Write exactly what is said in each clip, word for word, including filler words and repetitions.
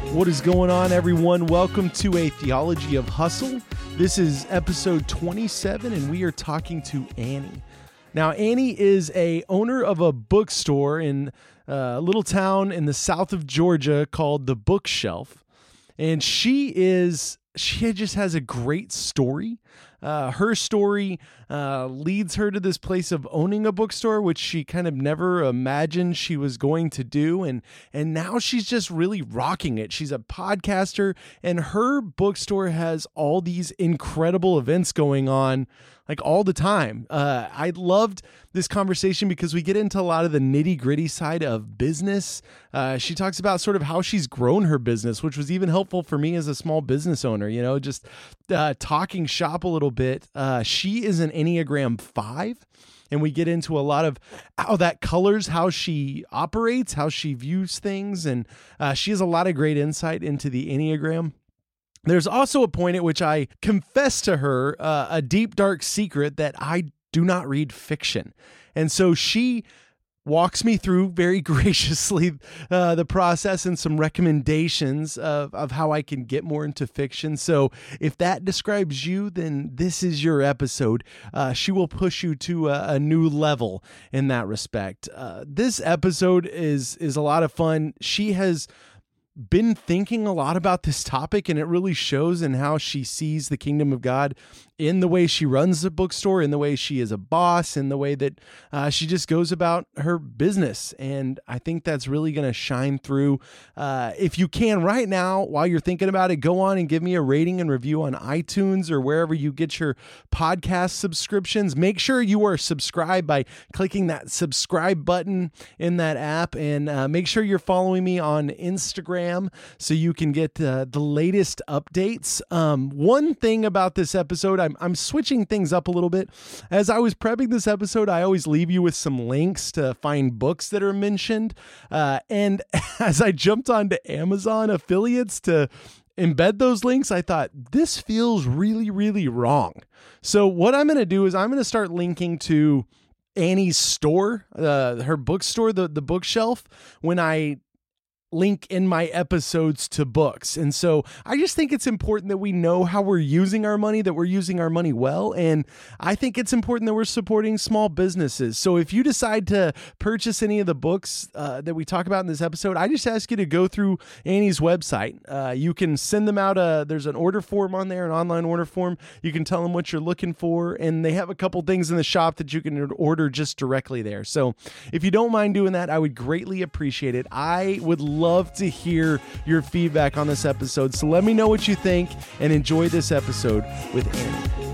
What is going on, everyone? Welcome to A Theology of Hustle. This is episode twenty-seven, and we are talking to Annie. Now, Annie is a owner of a bookstore in a little town in the south of Georgia called The Bookshelf, and she is she just has a great story. Uh, her story uh, leads her to this place of owning a bookstore, which she kind of never imagined she was going to do. And, and now she's just really rocking it. She's a podcaster, and her bookstore has all these incredible events going on like all the time. Uh, I loved this conversation because we get into a lot of the nitty gritty side of business. Uh, she talks about sort of how she's grown her business, which was even helpful for me as a small business owner, you know, just uh, talking shop a little bit. Uh, she is an Enneagram five, and we get into a lot of how that colors how she operates, how she views things. And uh, she has a lot of great insight into the Enneagram. There's also a point at which I confess to her uh, a deep, dark secret that I do not read fiction. And so she walks me through very graciously uh, the process and some recommendations of, of how I can get more into fiction. So if that describes you, then this is your episode. Uh, she will push you to a, a new level in that respect. Uh, this episode is is a lot of fun. She has been thinking a lot about this topic, and it really shows in how she sees the kingdom of God in the way she runs the bookstore, in the way she is a boss, in the way that uh, she just goes about her business. And I think that's really going to shine through. Uh, if you can right now, while you're thinking about it, go on and give me a rating and review on iTunes or wherever you get your podcast subscriptions. Make sure you are subscribed by clicking that subscribe button in that app, and uh, make sure you're following me on Instagram so you can get uh, the latest updates. Um, one thing about this episode, I'm, I'm switching things up a little bit. As I was prepping this episode, I always leave you with some links to find books that are mentioned. Uh, and as I jumped onto Amazon affiliates to embed those links, I thought, this feels really, really wrong. So what I'm going to do is I'm going to start linking to Annie's store, uh, her bookstore, the, the Bookshelf, when I link in my episodes to books. And so I just think it's important that we know how we're using our money, that we're using our money well. And I think it's important that we're supporting small businesses. So if you decide to purchase any of the books uh, that we talk about in this episode, I just ask you to go through Annie's website. Uh, you can send them out a, there's an order form on there, an online order form. You can tell them what you're looking for, and they have a couple things in the shop that you can order just directly there. So if you don't mind doing that, I would greatly appreciate it. I would love to hear your feedback on this episode. So let me know what you think, and enjoy this episode with Annie.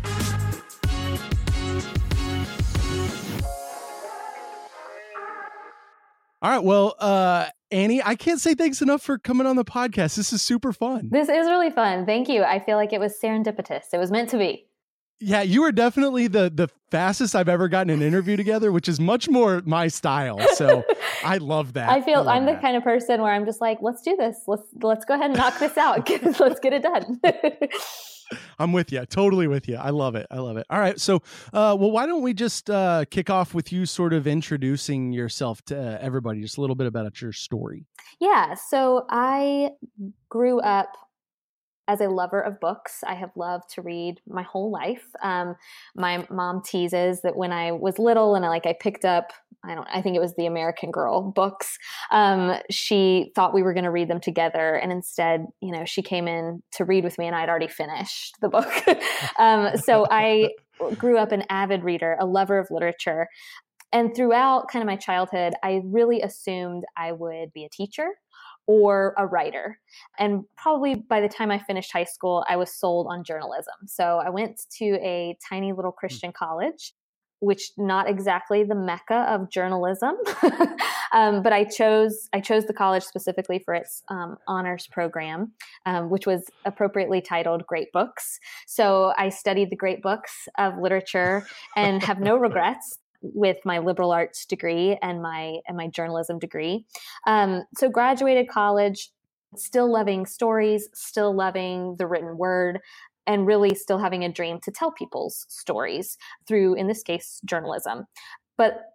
All right. Well, uh, Annie, I can't say thanks enough for coming on the podcast. This is super fun. This is really fun. Thank you. I feel like it was serendipitous. It was meant to be. Yeah, you are definitely the the fastest I've ever gotten an interview together, which is much more my style. So I love that. I feel I I'm the that. kind of person where I'm just like, let's do this. Let's let's go ahead and knock this out. Let's get it done. I'm with you. Totally with you. I love it. I love it. All right. So, uh, well, why don't we just uh, kick off with you sort of introducing yourself to uh, everybody, just a little bit about your story. Yeah. So I grew up as a lover of books. I have loved to read my whole life. Um, my mom teases that when I was little and I, like I picked up, I don't, I think it was the American Girl books. Um, she thought we were going to read them together, and instead, you know, she came in to read with me, and I'd already finished the book. um, so I grew up an avid reader, a lover of literature, and throughout kind of my childhood, I really assumed I would be a teacher or a writer. And probably by the time I finished high school, I was sold on journalism. So I went to a tiny little Christian college, which not exactly the mecca of journalism. um, but I chose I chose the college specifically for its um, honors program, um, which was appropriately titled Great Books. So I studied the great books of literature and have no regrets with my liberal arts degree and my and my journalism degree. Um, so graduated college, still loving stories, still loving the written word, and really still having a dream to tell people's stories through, in this case, journalism. But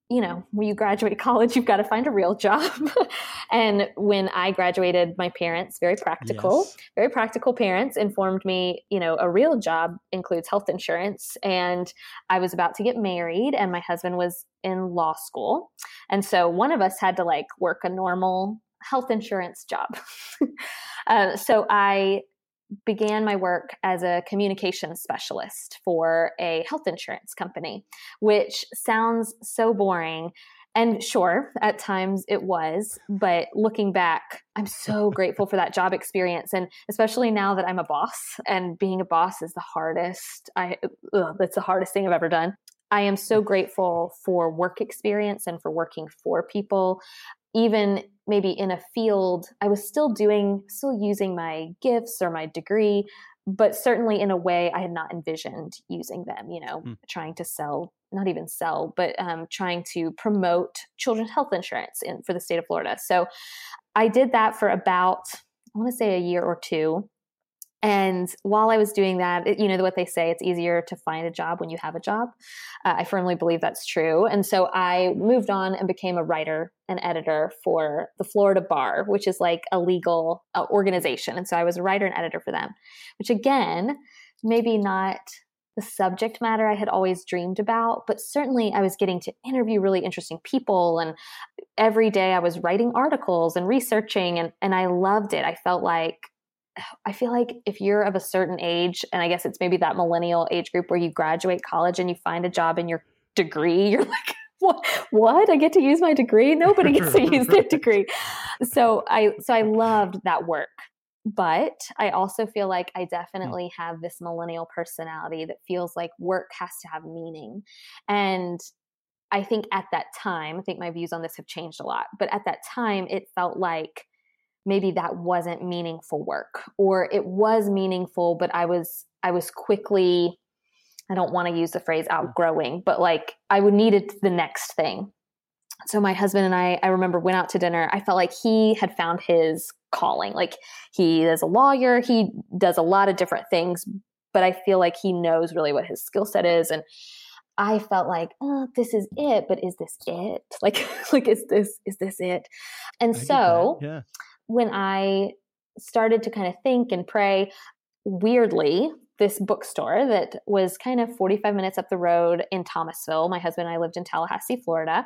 you know, when you graduate college, you've got to find a real job. And when I graduated, my parents, very practical, yes. very practical parents, informed me, you know, a real job includes health insurance. And I was about to get married and my husband was in law school. And so one of us had to like work a normal health insurance job. uh, so I began my work as a communications specialist for a health insurance company, which sounds so boring. And sure, at times it was, but looking back, I'm so grateful for that job experience. And especially now that I'm a boss, and being a boss is the hardest, I, ugh, that's the hardest thing I've ever done. I am so grateful for work experience and for working for people. Even maybe in a field, I was still doing, still using my gifts or my degree, but certainly in a way I had not envisioned using them, you know, mm. trying to sell, not even sell, but um, trying to promote children's health insurance in, for the state of Florida. So I did that for about, I want to say a year or two. And while I was doing that, it, you know, what they say, it's easier to find a job when you have a job. Uh, I firmly believe that's true. And so I moved on and became a writer and editor for the Florida Bar, which is like a legal uh, organization. And so I was a writer and editor for them, which again, maybe not the subject matter I had always dreamed about, but certainly I was getting to interview really interesting people. And every day I was writing articles and researching, and, and I loved it. I felt like I feel like if you're of a certain age, and I guess it's maybe that millennial age group where you graduate college and you find a job in your degree, you're like, what? What? I get to use my degree? Nobody gets to use their degree. So I, so I loved that work. But I also feel like I definitely have this millennial personality that feels like work has to have meaning. And I think at that time, I think my views on this have changed a lot, but at that time it felt like maybe that wasn't meaningful work, or it was meaningful, but I was, I was quickly, I don't want to use the phrase outgrowing, but like I would needed the next thing. So my husband and I, I remember went out to dinner. I felt like he had found his calling. Like he is a lawyer. He does a lot of different things, but I feel like he knows really what his skill set is. And I felt like, oh, this is it, but is this it? Like, like, is this, is this it? And I so yeah. when I started to kind of think and pray, weirdly, this bookstore that was kind of forty-five minutes up the road in Thomasville, my husband and I lived in Tallahassee, Florida.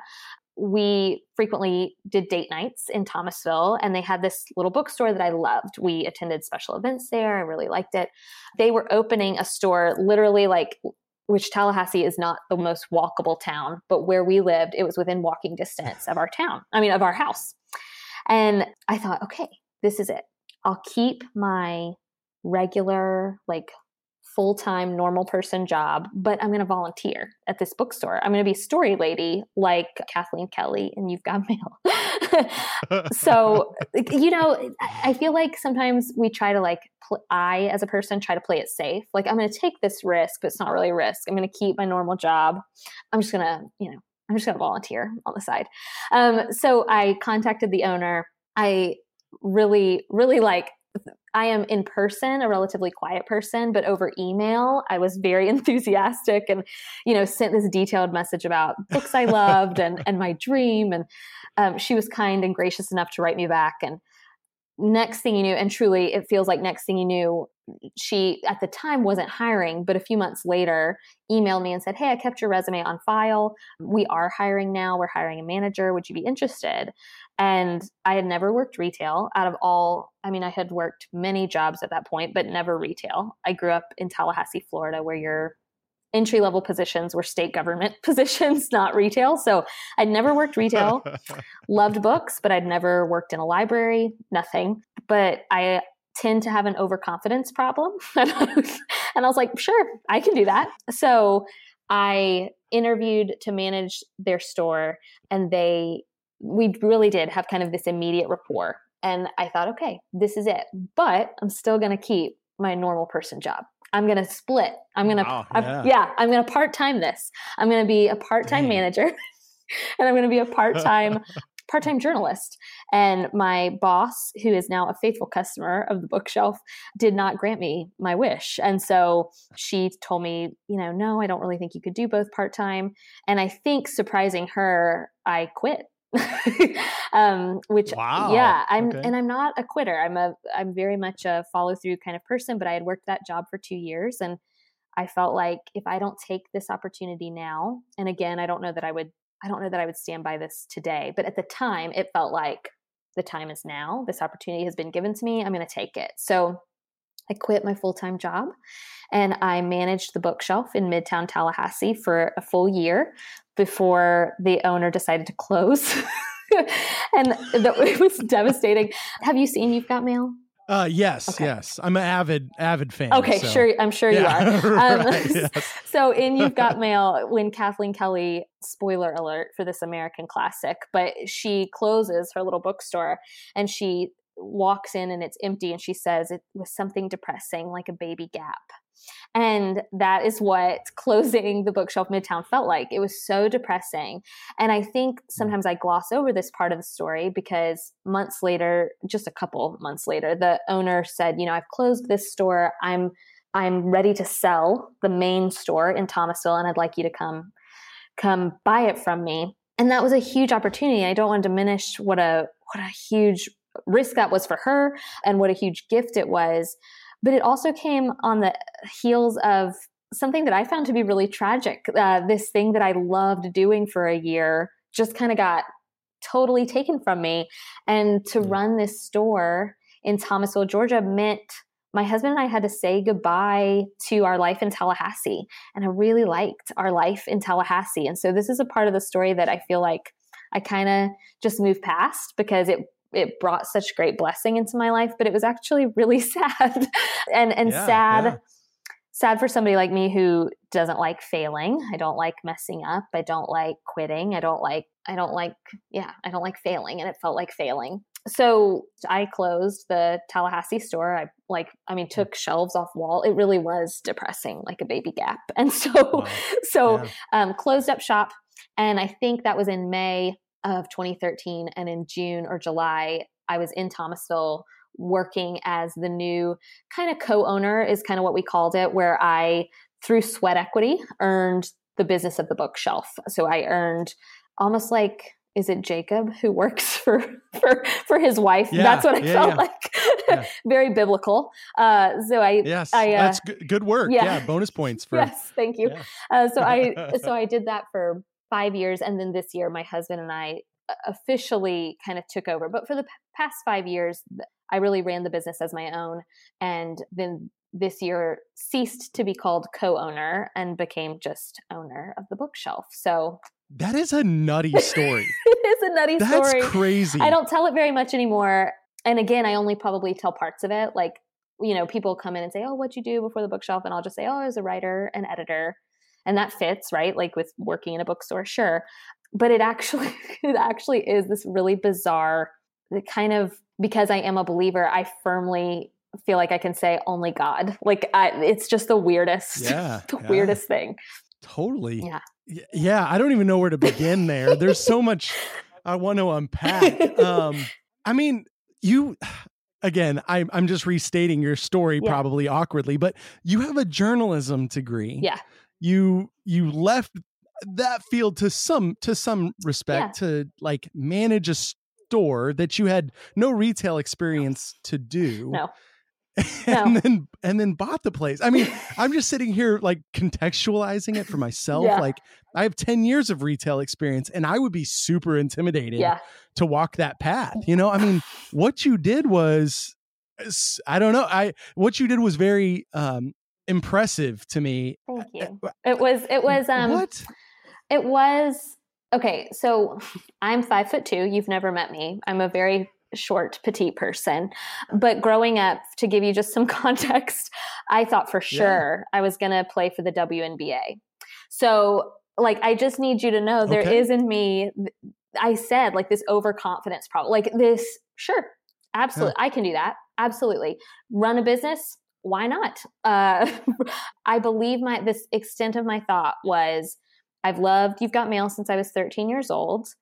We frequently did date nights in Thomasville, and they had this little bookstore that I loved. We attended special events there. I really liked it. They were opening a store literally like, which Tallahassee is not the most walkable town, but where we lived, it was within walking distance of our town. I mean, of our house. And I thought, okay, this is it. I'll keep my regular, like full-time normal person job, but I'm going to volunteer at this bookstore. I'm going to be story lady like Kathleen Kelly and You've Got Mail. So, you know, I feel like sometimes we try to like, pl- I as a person try to play it safe. Like I'm going to take this risk, but it's not really a risk. I'm going to keep my normal job. I'm just going to, you know, I'm just going to volunteer on the side. Um, so I contacted the owner. I really, really like, I am in person a relatively quiet person, but over email, I was very enthusiastic and, you know, sent this detailed message about books I loved and, and my dream. And um, she was kind and gracious enough to write me back. And next thing you knew, and truly it feels like next thing you knew, she at the time wasn't hiring, but a few months later emailed me and said, hey, I kept your resume on file. We are hiring now. We're hiring a manager. Would you be interested? And I had never worked retail out of all, I mean, I had worked many jobs at that point, but never retail. I grew up in Tallahassee, Florida, where your entry-level positions were state government positions, not retail. So I'd never worked retail, loved books, but I'd never worked in a library, nothing. But I tend to have an overconfidence problem. And I was like, sure, I can do that. So I interviewed to manage their store, and they we really did have kind of this immediate rapport. And I thought, okay, this is it. But I'm still going to keep my normal person job. I'm going to split. I'm going to, wow, yeah. yeah, I'm going to part-time this. I'm going to be a part-time Dang. manager and I'm going to be a part-time part-time journalist. And my boss, who is now a faithful customer of the bookshelf, did not grant me my wish. And so she told me, you know, no, I don't really think you could do both part-time. And I think surprising her, I quit. um, which, wow. yeah, I'm, okay. and I'm not a quitter. I'm a, I'm very much a follow through kind of person, but I had worked that job for two years and I felt like if I don't take this opportunity now, and again, I don't know that I would, I don't know that I would stand by this today, but at the time it felt like the time is now. This opportunity has been given to me. I'm going to take it. So I quit my full-time job and I managed the bookshelf in Midtown Tallahassee for a full year before the owner decided to close. And the, it was devastating. Have you seen You've Got Mail? Uh, yes, okay. yes. I'm an avid, avid fan. Okay, so. sure. I'm sure yeah. you are. Um, right, yes. So in You've Got Mail, when Kathleen Kelly, spoiler alert for this American classic, but she closes her little bookstore and she walks in and it's empty and she says it was something depressing like a baby gap. And that is what closing the bookshelf Midtown felt like. It was so depressing. And I think sometimes I gloss over this part of the story because months later, just a couple months later, the owner said, you know, I've closed this store. I'm I'm ready to sell the main store in Thomasville and I'd like you to come come buy it from me. And that was a huge opportunity. I don't want to diminish what a what a huge risk that was for her and what a huge gift it was. But it also came on the heels of something that I found to be really tragic. Uh, this thing that I loved doing for a year just kind of got totally taken from me. And to run this store in Thomasville, Georgia meant my husband and I had to say goodbye to our life in Tallahassee. And I really liked our life in Tallahassee. And so this is a part of the story that I feel like I kind of just moved past because it it brought such great blessing into my life, but it was actually really sad and, and yeah, sad, yeah. sad for somebody like me who doesn't like failing. I don't like messing up. I don't like quitting. I don't like, I don't like, yeah, I don't like failing. And it felt like failing. So I closed the Tallahassee store. I like, I mean, took shelves off wall. It really was depressing, like a baby gap. And so, wow. so, yeah. um, closed up shop. And I think that was in May of twenty thirteen. And in June or July, I was in Thomasville working as the new kind of co-owner is kind of what we called it, where I, through sweat equity, earned the business of the bookshelf. So I earned almost like, is it Jacob who works for, for, for his wife? Yeah, that's what I yeah, felt yeah. like. Yeah. Very biblical. Uh, so I, yes, I, uh, that's good, good work. Yeah. yeah. Bonus points for, yes, thank you. Yeah. Uh, so I, so I did that for five years. And then this year, my husband and I officially kind of took over. But for the p- past five years, I really ran the business as my own. And then this year ceased to be called co-owner and became just owner of the bookshelf. So that is a nutty story. It is a nutty That's story. That's crazy. I don't tell it very much anymore. And again, I only probably tell parts of it. Like, you know, people come in and say, oh, what'd you do before the bookshelf? And I'll just say, oh, I was a writer and editor. And that fits, right? Like with working in a bookstore, sure. But it actually, it actually is this really bizarre kind of, because I am a believer, I firmly feel like I can say only God. Like I, it's just the weirdest, yeah, the yeah. weirdest thing. Totally. Yeah. Yeah. I don't even know where to begin there. There's so much I want to unpack. Um, I mean, you, again, I, I'm just restating your story yeah. probably awkwardly, but you have a journalism degree. Yeah. You, you left that field to some, to some respect yeah. to like manage a store that you had no retail experience to do. No. And no. then, and then bought the place. I mean, I'm just sitting here like contextualizing it for myself. Yeah. Like I have ten years of retail experience and I would be super intimidated yeah. to walk that path. You know, I mean, what you did was, I don't know. I, what you did was very, um, impressive to me. Thank you. It was, it was, um, what? It was, okay. So I'm five foot two. You've never met me. I'm a very short, petite person, but growing up, to give you just some context, I thought for sure yeah. I was going to play for the W N B A. So like, I just need you to know there okay. is in me, I said like this overconfidence problem, like this, sure, absolutely. Yeah. I can do that. Absolutely. Run a business. Why not? Uh, I believe my, this extent of my thought was, I've loved You've Got Mail since I was thirteen years old.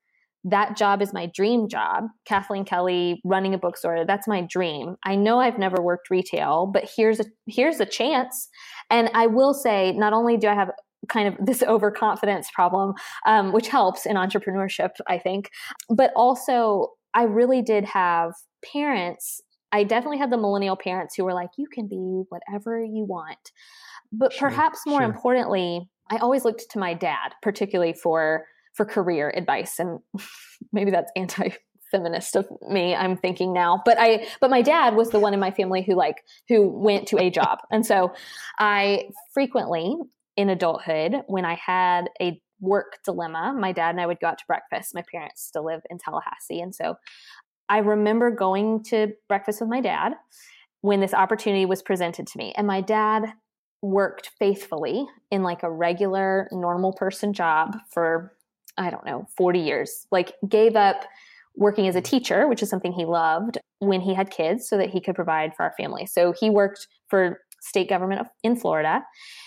that job is my dream job. Kathleen Kelly running a bookstore, that's my dream. I know I've never worked retail, but here's a, here's a chance. And I will say, not only do I have kind of this overconfidence problem, um, which helps in entrepreneurship, I think, but also I really did have parents. I definitely had the millennial parents who were like, you can be whatever you want. But Sure, perhaps more sure. importantly, I always looked to my dad, particularly for, for career advice. And maybe that's anti-feminist of me, I'm thinking now. But I, but my dad was the one in my family who like, who went to a job. And so I frequently in adulthood, when I had a work dilemma, my dad and I would go out to breakfast. My parents still live in Tallahassee. And so I remember going to breakfast with my dad when this opportunity was presented to me. And my dad worked faithfully in like a regular, normal person job for, I don't know, forty years, like gave up working as a teacher, which is something he loved, when he had kids so that he could provide for our family. So he worked for state government in Florida.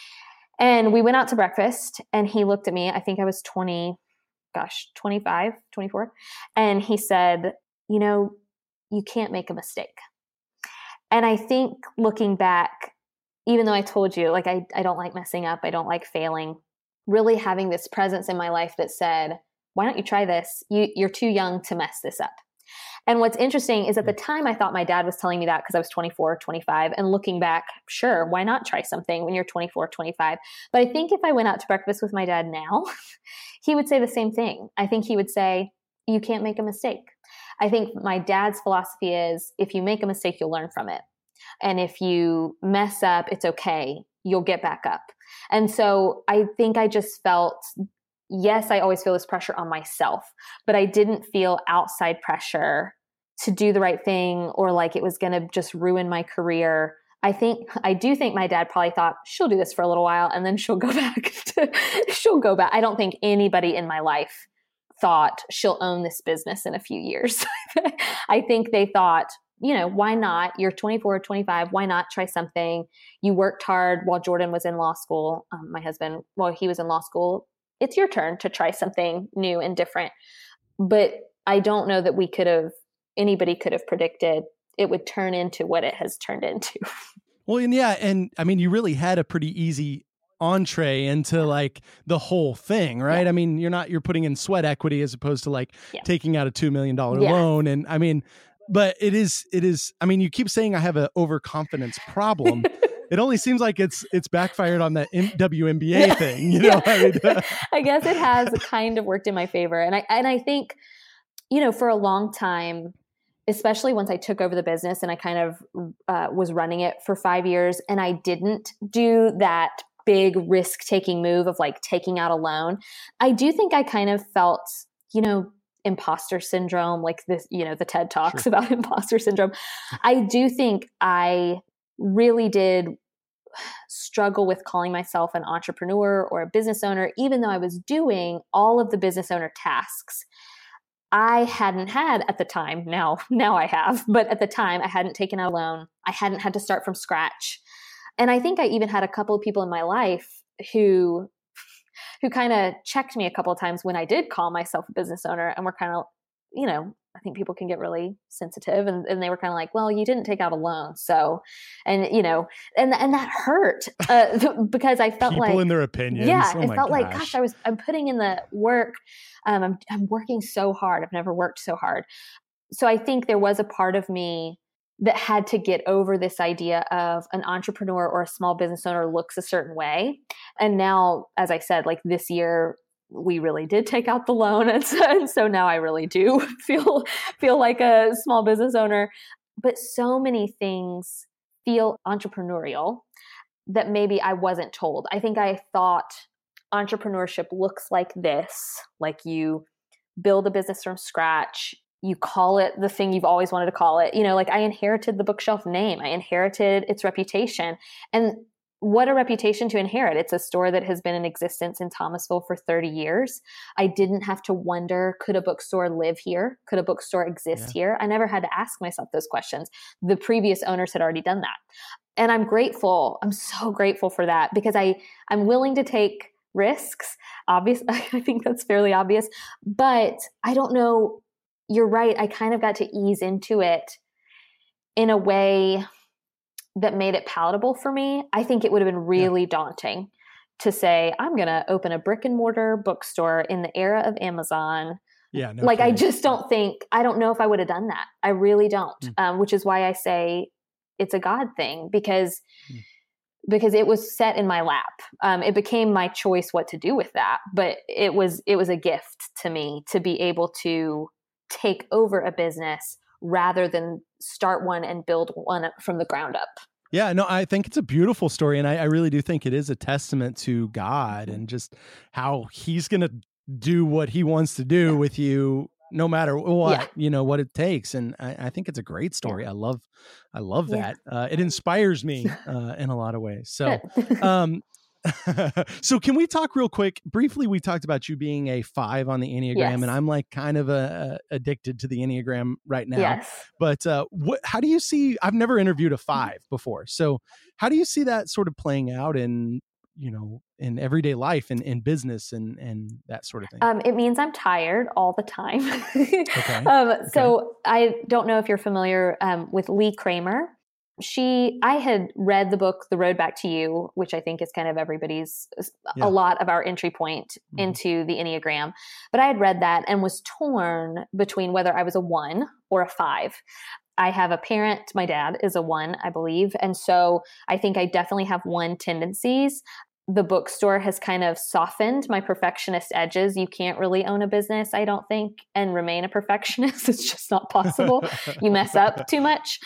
And we went out to breakfast and he looked at me, I think I was twenty, gosh, twenty-five, twenty-four. And he said, you know, you can't make a mistake. And I think looking back, even though I told you, like, I, I don't like messing up, I don't like failing, really having this presence in my life that said, why don't you try this? You, you're too young to mess this up. And what's interesting is at the time I thought my dad was telling me that because I was twenty-four, twenty-five, and looking back, sure, why not try something when you're twenty-four, twenty-five? But I think if I went out to breakfast with my dad now, he would say the same thing. I think he would say, you can't make a mistake. I think my dad's philosophy is if you make a mistake, you'll learn from it. And if you mess up, it's okay. You'll get back up. And so I think I just felt, yes, I always feel this pressure on myself, but I didn't feel outside pressure to do the right thing or like it was going to just ruin my career. I think, I do think my dad probably thought she'll do this for a little while and then she'll go back to, she'll go back. I don't think anybody in my life thought she'll own this business in a few years. I think they thought, you know, why not? You're twenty-four, twenty-five. Why not try something? You worked hard while Jordan was in law school. Um, my husband, while he was in law school, it's your turn to try something new and different. But I don't know that we could have, anybody could have predicted it would turn into what it has turned into. Well, and yeah, and I mean, you really had a pretty easy entree into like the whole thing, right? Yeah. I mean, you're not, you're putting in sweat equity as opposed to like yeah. taking out a two million dollars yeah. loan. And I mean, but it is, it is, I mean, you keep saying I have an overconfidence problem. It only seems like it's, it's backfired on that M- W N B A thing, you know? I, mean, uh, I guess it has kind of worked in my favor. And I, and I think, you know, for a long time, especially once I took over the business and I kind of uh, was running it for five years and I didn't do that big risk-taking move of like taking out a loan, I do think I kind of felt, you know, imposter syndrome, like this, you know, the TED Talks Sure. about imposter syndrome. I do think I really did struggle with calling myself an entrepreneur or a business owner, even though I was doing all of the business owner tasks. I hadn't had at the time, now, now I have, but at the time I hadn't taken out a loan. I hadn't had to start from scratch. And I think I even had a couple of people in my life who, who kind of checked me a couple of times when I did call myself a business owner and were kind of, you know, I think people can get really sensitive and, and they were kind of like, well, you didn't take out a loan. So, and you know, and, and that hurt uh, because I felt people like, in their opinions. yeah, oh it my felt gosh. like, gosh, I was, I'm putting in the work. Um, I'm, I'm working so hard. I've never worked so hard. So I think there was a part of me that had to get over this idea of an entrepreneur or a small business owner looks a certain way. And now, as I said, like this year, we really did take out the loan. And so, and so now I really do feel, feel like a small business owner, but so many things feel entrepreneurial that maybe I wasn't told. I think I thought entrepreneurship looks like this, like you build a business from scratch, you call it the thing you've always wanted to call it. You know, like I inherited the bookshelf name, I inherited its reputation. And what a reputation to inherit. It's a store that has been in existence in Thomasville for thirty years. I didn't have to wonder, could a bookstore live here? Could a bookstore exist yeah. here? I never had to ask myself those questions. The previous owners had already done that. And I'm grateful. I'm so grateful for that because I, I'm willing to take risks. Obvious. I think that's fairly obvious, but I don't know. You're right. I kind of got to ease into it in a way that made it palatable for me. I think it would have been really yeah. daunting to say, I'm going to open a brick and mortar bookstore in the era of Amazon. Yeah, no like, kidding. I just don't think, I don't know if I would have done that. I really don't. Mm. Um, which is why I say it's a God thing, because, mm. because it was set in my lap. Um, it became my choice what to do with that, but it was, it was a gift to me to be able to take over a business rather than start one and build one from the ground up. Yeah, no, I think it's a beautiful story. And I, I really do think it is a testament to God and just how he's going to do what he wants to do with you, no matter what, yeah. you know, what it takes. And I, I think it's a great story. Yeah. I love, I love that. Yeah. Uh, it inspires me uh, in a lot of ways. So, um, so can we talk real quick? Briefly, we talked about you being a five on the Enneagram, yes. and I'm like kind of a, a addicted to the Enneagram right now. Yes. But uh, what? How do you see? I've never interviewed a five before, so how do you see that sort of playing out in you know in everyday life and in business and and that sort of thing? Um, it means I'm tired all the time. okay. Um, okay. So I don't know if you're familiar um, with Lee Kramer. She, I had read the book, The Road Back to You, which I think is kind of everybody's, yeah. a lot of our entry point mm-hmm. into the Enneagram. But I had read that and was torn between whether I was a one or a five. I have a parent, my dad is a one, I believe. And so I think I definitely have one tendencies. The bookstore has kind of softened my perfectionist edges. You can't really own a business, I don't think, and remain a perfectionist. It's just not possible. You mess up too much.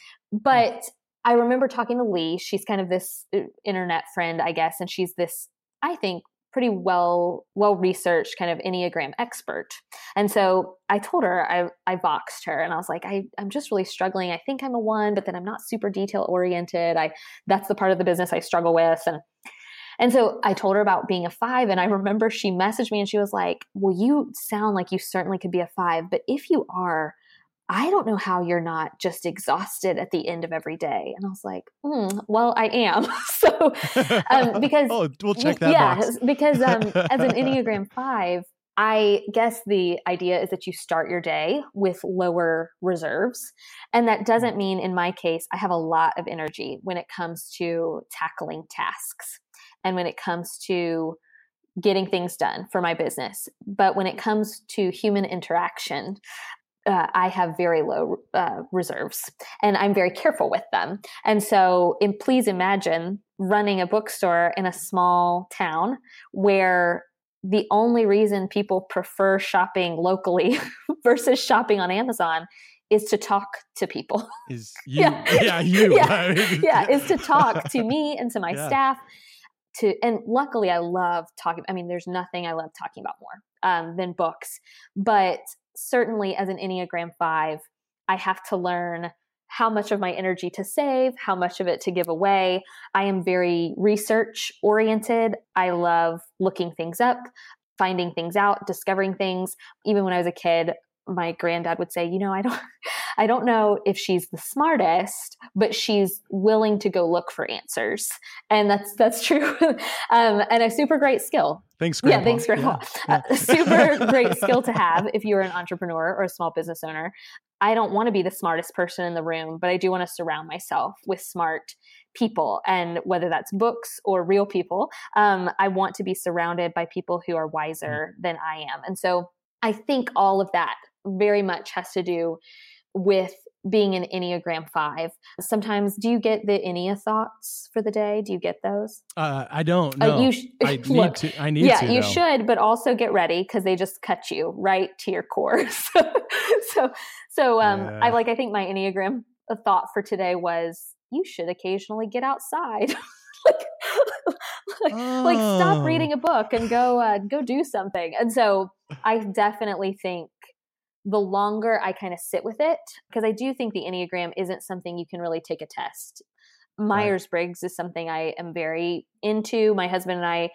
But I remember talking to Lee. She's kind of this internet friend, I guess. And she's this, I think, pretty well, well-researched kind of Enneagram expert. And so I told her, I, I voxed her and I was like, I, I'm just really struggling. I think I'm a one, but then I'm not super detail oriented. I, that's the part of the business I struggle with. And, and so I told her about being a five. And I remember she messaged me and she was like, well, you sound like you certainly could be a five, but if you are, I don't know how you're not just exhausted at the end of every day. And I was like, mm, well, I am. so, um, because, oh, we'll check that yeah, box. because, um, as an Enneagram five, I guess the idea is that you start your day with lower reserves. And that doesn't mean, in my case, I have a lot of energy when it comes to tackling tasks and when it comes to getting things done for my business. But when it comes to human interaction, Uh, I have very low uh, reserves and I'm very careful with them. And so and please imagine running a bookstore in a small town where the only reason people prefer shopping locally versus shopping on Amazon is to talk to people. Is you, yeah, yeah you. yeah. yeah, is to talk to me and to my yeah. staff. To and luckily I love talking. I mean, there's nothing I love talking about more um, than books. But certainly as an Enneagram five, I have to learn how much of my energy to save, how much of it to give away. I am very research oriented. I love looking things up, finding things out, discovering things. Even when I was a kid, my granddad would say, you know, I don't, I don't know if she's the smartest, but she's willing to go look for answers. And that's, that's true. um, and a super great skill. Thanks, Grandpa. Yeah, thanks, Grandpa. Yeah. Uh, super great skill to have if you're an entrepreneur or a small business owner. I don't want to be the smartest person in the room, but I do want to surround myself with smart people. And whether that's books or real people, um, I want to be surrounded by people who are wiser mm. than I am. And so I think all of that very much has to do with being an Enneagram five. Sometimes, do you get the Ennea thoughts for the day? Do you get those? Uh, I don't know. Uh, you sh- I need look, to. I need yeah, to. Yeah, you though. should, but also get ready because they just cut you right to your core. so, so, so um, yeah. I like. I think my Enneagram thought for today was: you should occasionally get outside. like, like, oh. like, stop reading a book and go uh, go do something. And so, I definitely think the longer I kind of sit with it, because I do think the Enneagram isn't something you can really take a test. Myers-Briggs right. is something I am very into. My husband and I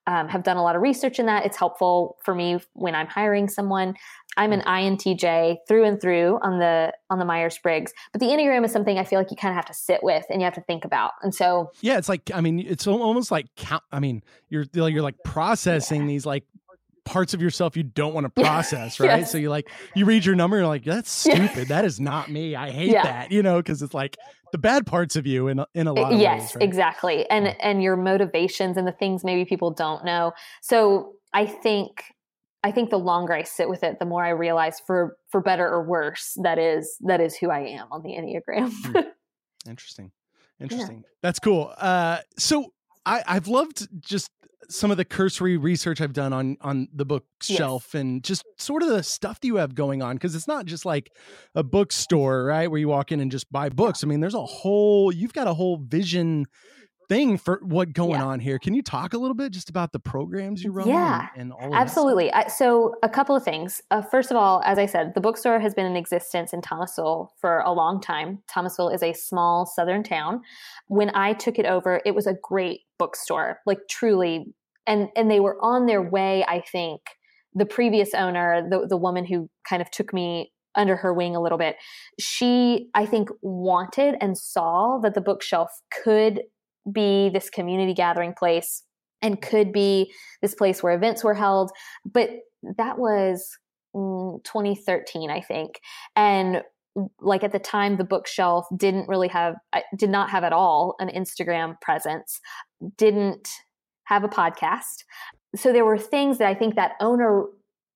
um, have done a lot of research in that. It's helpful for me when I'm hiring someone. I'm an I N T J through and through on the on the Myers-Briggs, but the Enneagram is something I feel like you kind of have to sit with and you have to think about. And so, yeah, it's like, I mean, it's almost like count. I mean, you're you're like processing yeah. these like parts of yourself you don't want to process, right? Yes. So you like you read your number, you're like, that's stupid. Yeah. That is not me. I hate yeah. that, you know, because it's like the bad parts of you in in a lot of yes, ways. Right? Exactly, and yeah. and your motivations and the things maybe people don't know. So I think. I think the longer I sit with it, the more I realize for, for better or worse, that is, that is who I am on the Enneagram. Interesting. Interesting. Yeah. That's cool. Uh, so I, I've loved just some of the cursory research I've done on, on the bookshelf yes. and just sort of the stuff that you have going on. Cause it's not just like a bookstore, right? Where you walk in and just buy books. I mean, there's a whole, you've got a whole vision thing for what going yeah. on here. Can you talk a little bit just about the programs you run? Yeah, and, and all of absolutely. I, so a couple of things. Uh, first of all, as I said, the bookstore has been in existence in Thomasville for a long time. Thomasville is a small southern town. When I took it over, it was a great bookstore, like truly. And, and they were on their way, I think. The previous owner, the, the woman who kind of took me under her wing a little bit, she, I think, wanted and saw that the bookshelf could be this community gathering place and could be this place where events were held. But that was mm, twenty thirteen, I think. And like at the time, the bookshelf didn't really have, did not have at all an Instagram presence, didn't have a podcast. So there were things that I think that owner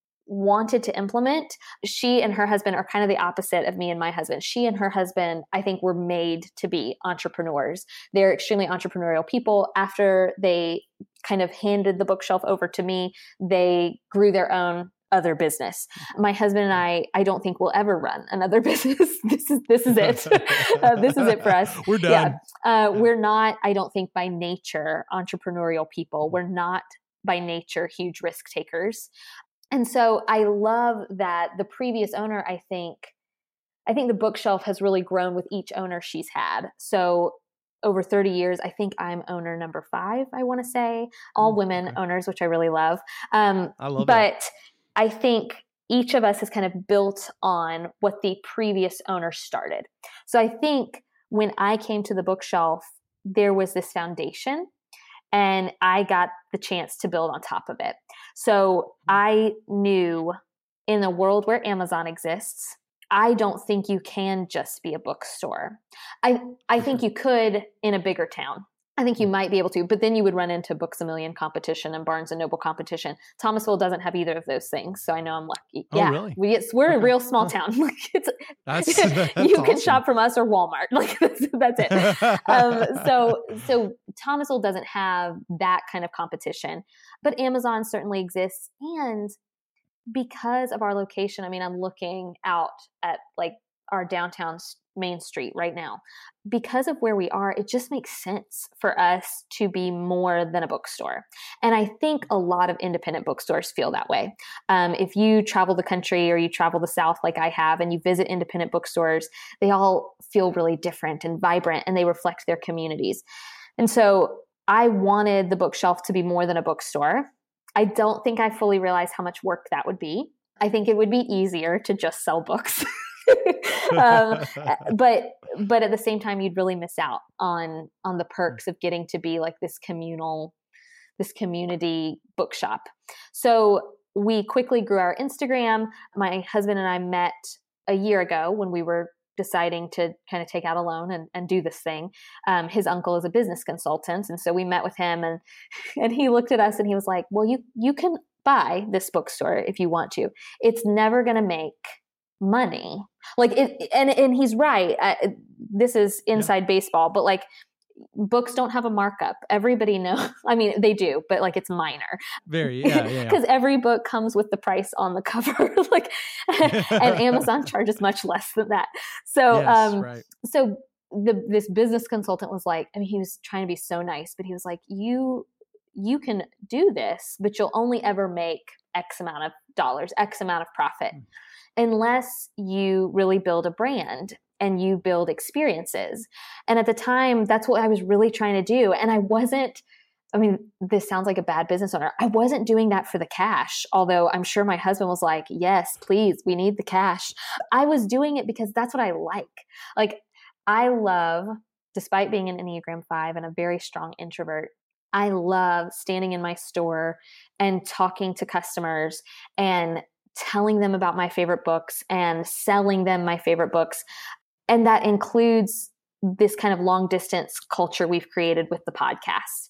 wanted to implement. She and her husband are kind of the opposite of me and my husband. She and her husband, I think, were made to be entrepreneurs. They're extremely entrepreneurial people. After they kind of handed the bookshelf over to me, they grew their own other business. My husband and I, I don't think we'll ever run another business. This is, this is it. uh, this is it for us. We're done. Yeah. Uh, we're not, I don't think by nature, entrepreneurial people. We're not by nature huge risk takers. And so I love that the previous owner, I think, I think the bookshelf has really grown with each owner she's had. So over thirty years, I think I'm owner number five, I want to say, all women okay. owners, which I really love. Um, I love but that. I think each of us has kind of built on what the previous owner started. So I think when I came to the bookshelf, there was this foundation. And I got the chance to build on top of it. So I knew in the world where Amazon exists, I don't think you can just be a bookstore. I, I think you could in a bigger town. I think you might be able to, but then you would run into Books A Million competition and Barnes and Noble competition. Thomasville doesn't have either of those things, so I know I'm lucky. Oh, yeah, really? we, it's, we're okay. a real small town. Like it's, that's, that's you can awesome. shop from us or Walmart. Like that's, that's it. um, so, so Thomasville doesn't have that kind of competition, but Amazon certainly exists, and because of our location, I mean, I'm looking out at like our downtown Main Street right now. Because of where we are, it just makes sense for us to be more than a bookstore. And I think a lot of independent bookstores feel that way. Um, if you travel the country or you travel the South like I have and you visit independent bookstores, they all feel really different and vibrant and they reflect their communities. And so I wanted the bookshelf to be more than a bookstore. I don't think I fully realized how much work that would be. I think it would be easier to just sell books. um, but but at the same time, you'd really miss out on on the perks of getting to be like this communal, this community bookshop. So we quickly grew our Instagram. My husband and I met a year ago when we were deciding to kind of take out a loan and, and do this thing. Um, his uncle is a business consultant, and so we met with him, and and he looked at us and he was like, "Well, you you can buy this bookstore if you want to. It's never going to make money." Like it, and and he's right. I, this is inside yeah. baseball, but like books don't have a markup. Everybody knows. I mean, they do, but like it's minor. Very, yeah, yeah. Because yeah. every book comes with the price on the cover. Like, and Amazon charges much less than that. So, yes, um, right. so the this business consultant was like, I mean, he was trying to be so nice, but he was like, you you can do this, but you'll only ever make X amount of dollars, X amount of profit. Mm. Unless you really build a brand and you build experiences. And at the time, that's what I was really trying to do. And I wasn't I mean, this sounds like a bad business owner. I wasn't doing that for the cash, although I'm sure my husband was like, yes, please, we need the cash. I was doing it because that's what I like. Like, I love, despite being an Enneagram five and a very strong introvert, I love standing in my store and talking to customers and telling them about my favorite books and selling them my favorite books. And that includes this kind of long distance culture we've created with the podcast.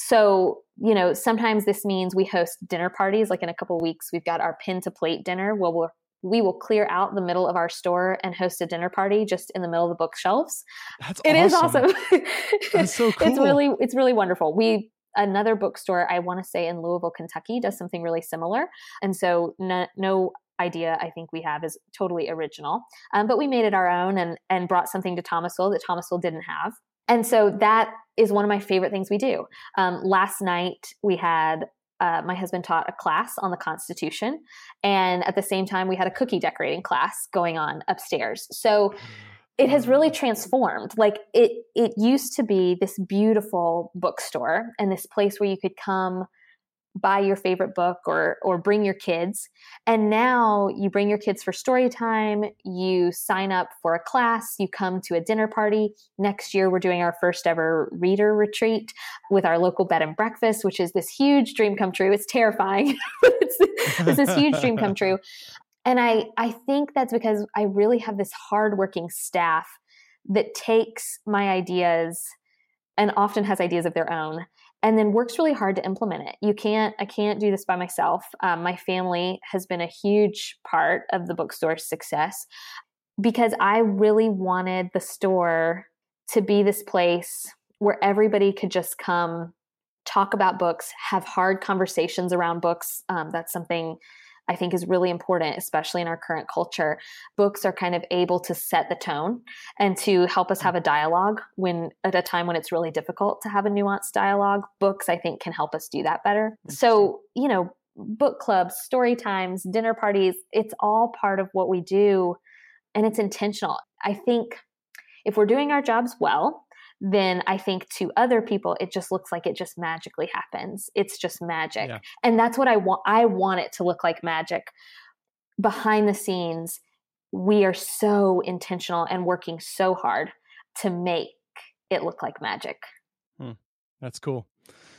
So, you know, sometimes this means we host dinner parties. Like in a couple of weeks, we've got our pin to plate dinner where we'll, we will clear out the middle of our store and host a dinner party just in the middle of the bookshelves. That's it awesome. It is awesome. That's so cool. It's really, it's really wonderful. We, another bookstore, I want to say in Louisville, Kentucky, does something really similar. And so no, no idea I think we have is totally original. Um, but we made it our own and, and brought something to Thomasville that Thomasville didn't have. And so that is one of my favorite things we do. Um, last night we had, uh, my husband taught a class on the Constitution. And at the same time, we had a cookie decorating class going on upstairs. So it has really transformed. Like it, it used to be this beautiful bookstore and this place where you could come buy your favorite book or or bring your kids. And now you bring your kids for story time, you sign up for a class, you come to a dinner party. Next year, we're doing our first ever reader retreat with our local bed and breakfast, which is this huge dream come true. It's terrifying. it's, it's this huge dream come true. And I, I think that's because I really have this hardworking staff that takes my ideas and often has ideas of their own and then works really hard to implement it. You can't, I can't do this by myself. Um, my family has been a huge part of the bookstore's success because I really wanted the store to be this place where everybody could just come talk about books, have hard conversations around books. Um, that's something I think is really important, especially in our current culture. Books are kind of able to set the tone and to help us have a dialogue when at a time when it's really difficult to have a nuanced dialogue. Books, I think, can help us do that better. So, you know, book clubs, story times, dinner parties, it's all part of what we do and it's intentional. I think if we're doing our jobs well, then I think to other people, it just looks like it just magically happens. It's just magic. Yeah. And that's what I want. I want it to look like magic. Behind the scenes, we are so intentional and working so hard to make it look like magic. Hmm. That's cool.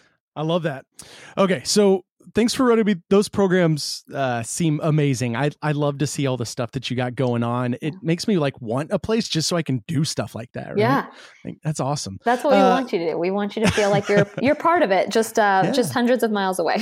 I love that. Okay. So thanks for running me. Those programs uh, seem amazing. I I love to see all the stuff that you got going on. It makes me like want a place just so I can do stuff like that. Right? Yeah. Like, that's awesome. That's what we uh, want you to do. We want you to feel like you're, you're part of it, just, uh, yeah. just hundreds of miles away.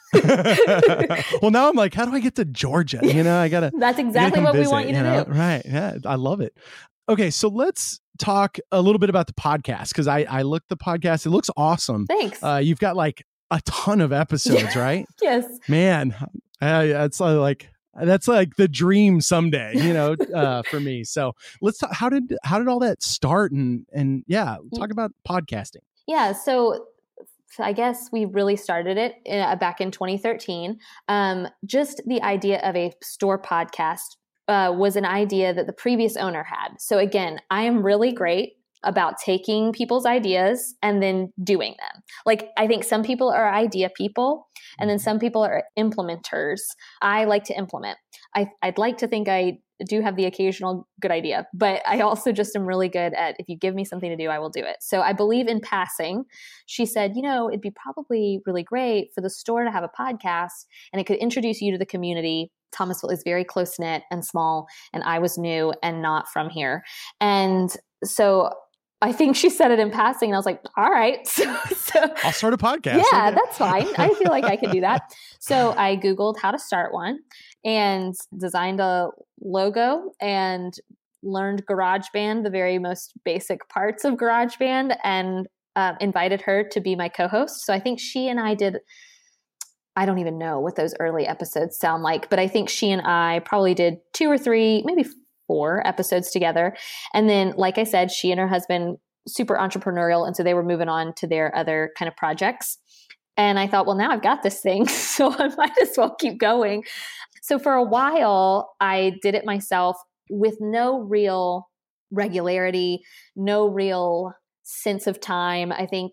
Well, now I'm like, how do I get to Georgia? You know, I gotta, that's exactly gotta what visit, we want you to you know? do. Right. Yeah. I love it. Okay. So let's talk a little bit about the podcast. Cause I, I looked the podcast. It looks awesome. Thanks. Uh, you've got like a ton of episodes, right? Yes. Man, uh, that's like that's like the dream someday, you know, uh, for me. So let's talk. How did how did all that start? And and yeah, talk about podcasting. Yeah. So, so I guess we really started it uh, back in twenty thirteen. Um, just the idea of a store podcast uh, was an idea that the previous owner had. So again, I am really great about taking people's ideas and then doing them. Like, I think some people are idea people and then some people are implementers. I like to implement. I, I'd like to think I do have the occasional good idea, but I also just am really good at, if you give me something to do, I will do it. So I believe in passing. She said, you know, it'd be probably really great for the store to have a podcast and it could introduce you to the community. Thomasville is very close knit and small, and I was new and not from here. And so I think she said it in passing, and I was like, all right. So, so I'll start a podcast. Yeah, okay. That's fine. I feel like I could do that. So I Googled how to start one and designed a logo and learned GarageBand, the very most basic parts of GarageBand, and uh, invited her to be my co-host. So I think she and I did, I don't even know what those early episodes sound like, but I think she and I probably did two or three, maybe four episodes together. And then, like I said, she and her husband, super entrepreneurial. And so they were moving on to their other kind of projects. And I thought, well, now I've got this thing, so I might as well keep going. So for a while, I did it myself with no real regularity, no real sense of time. I think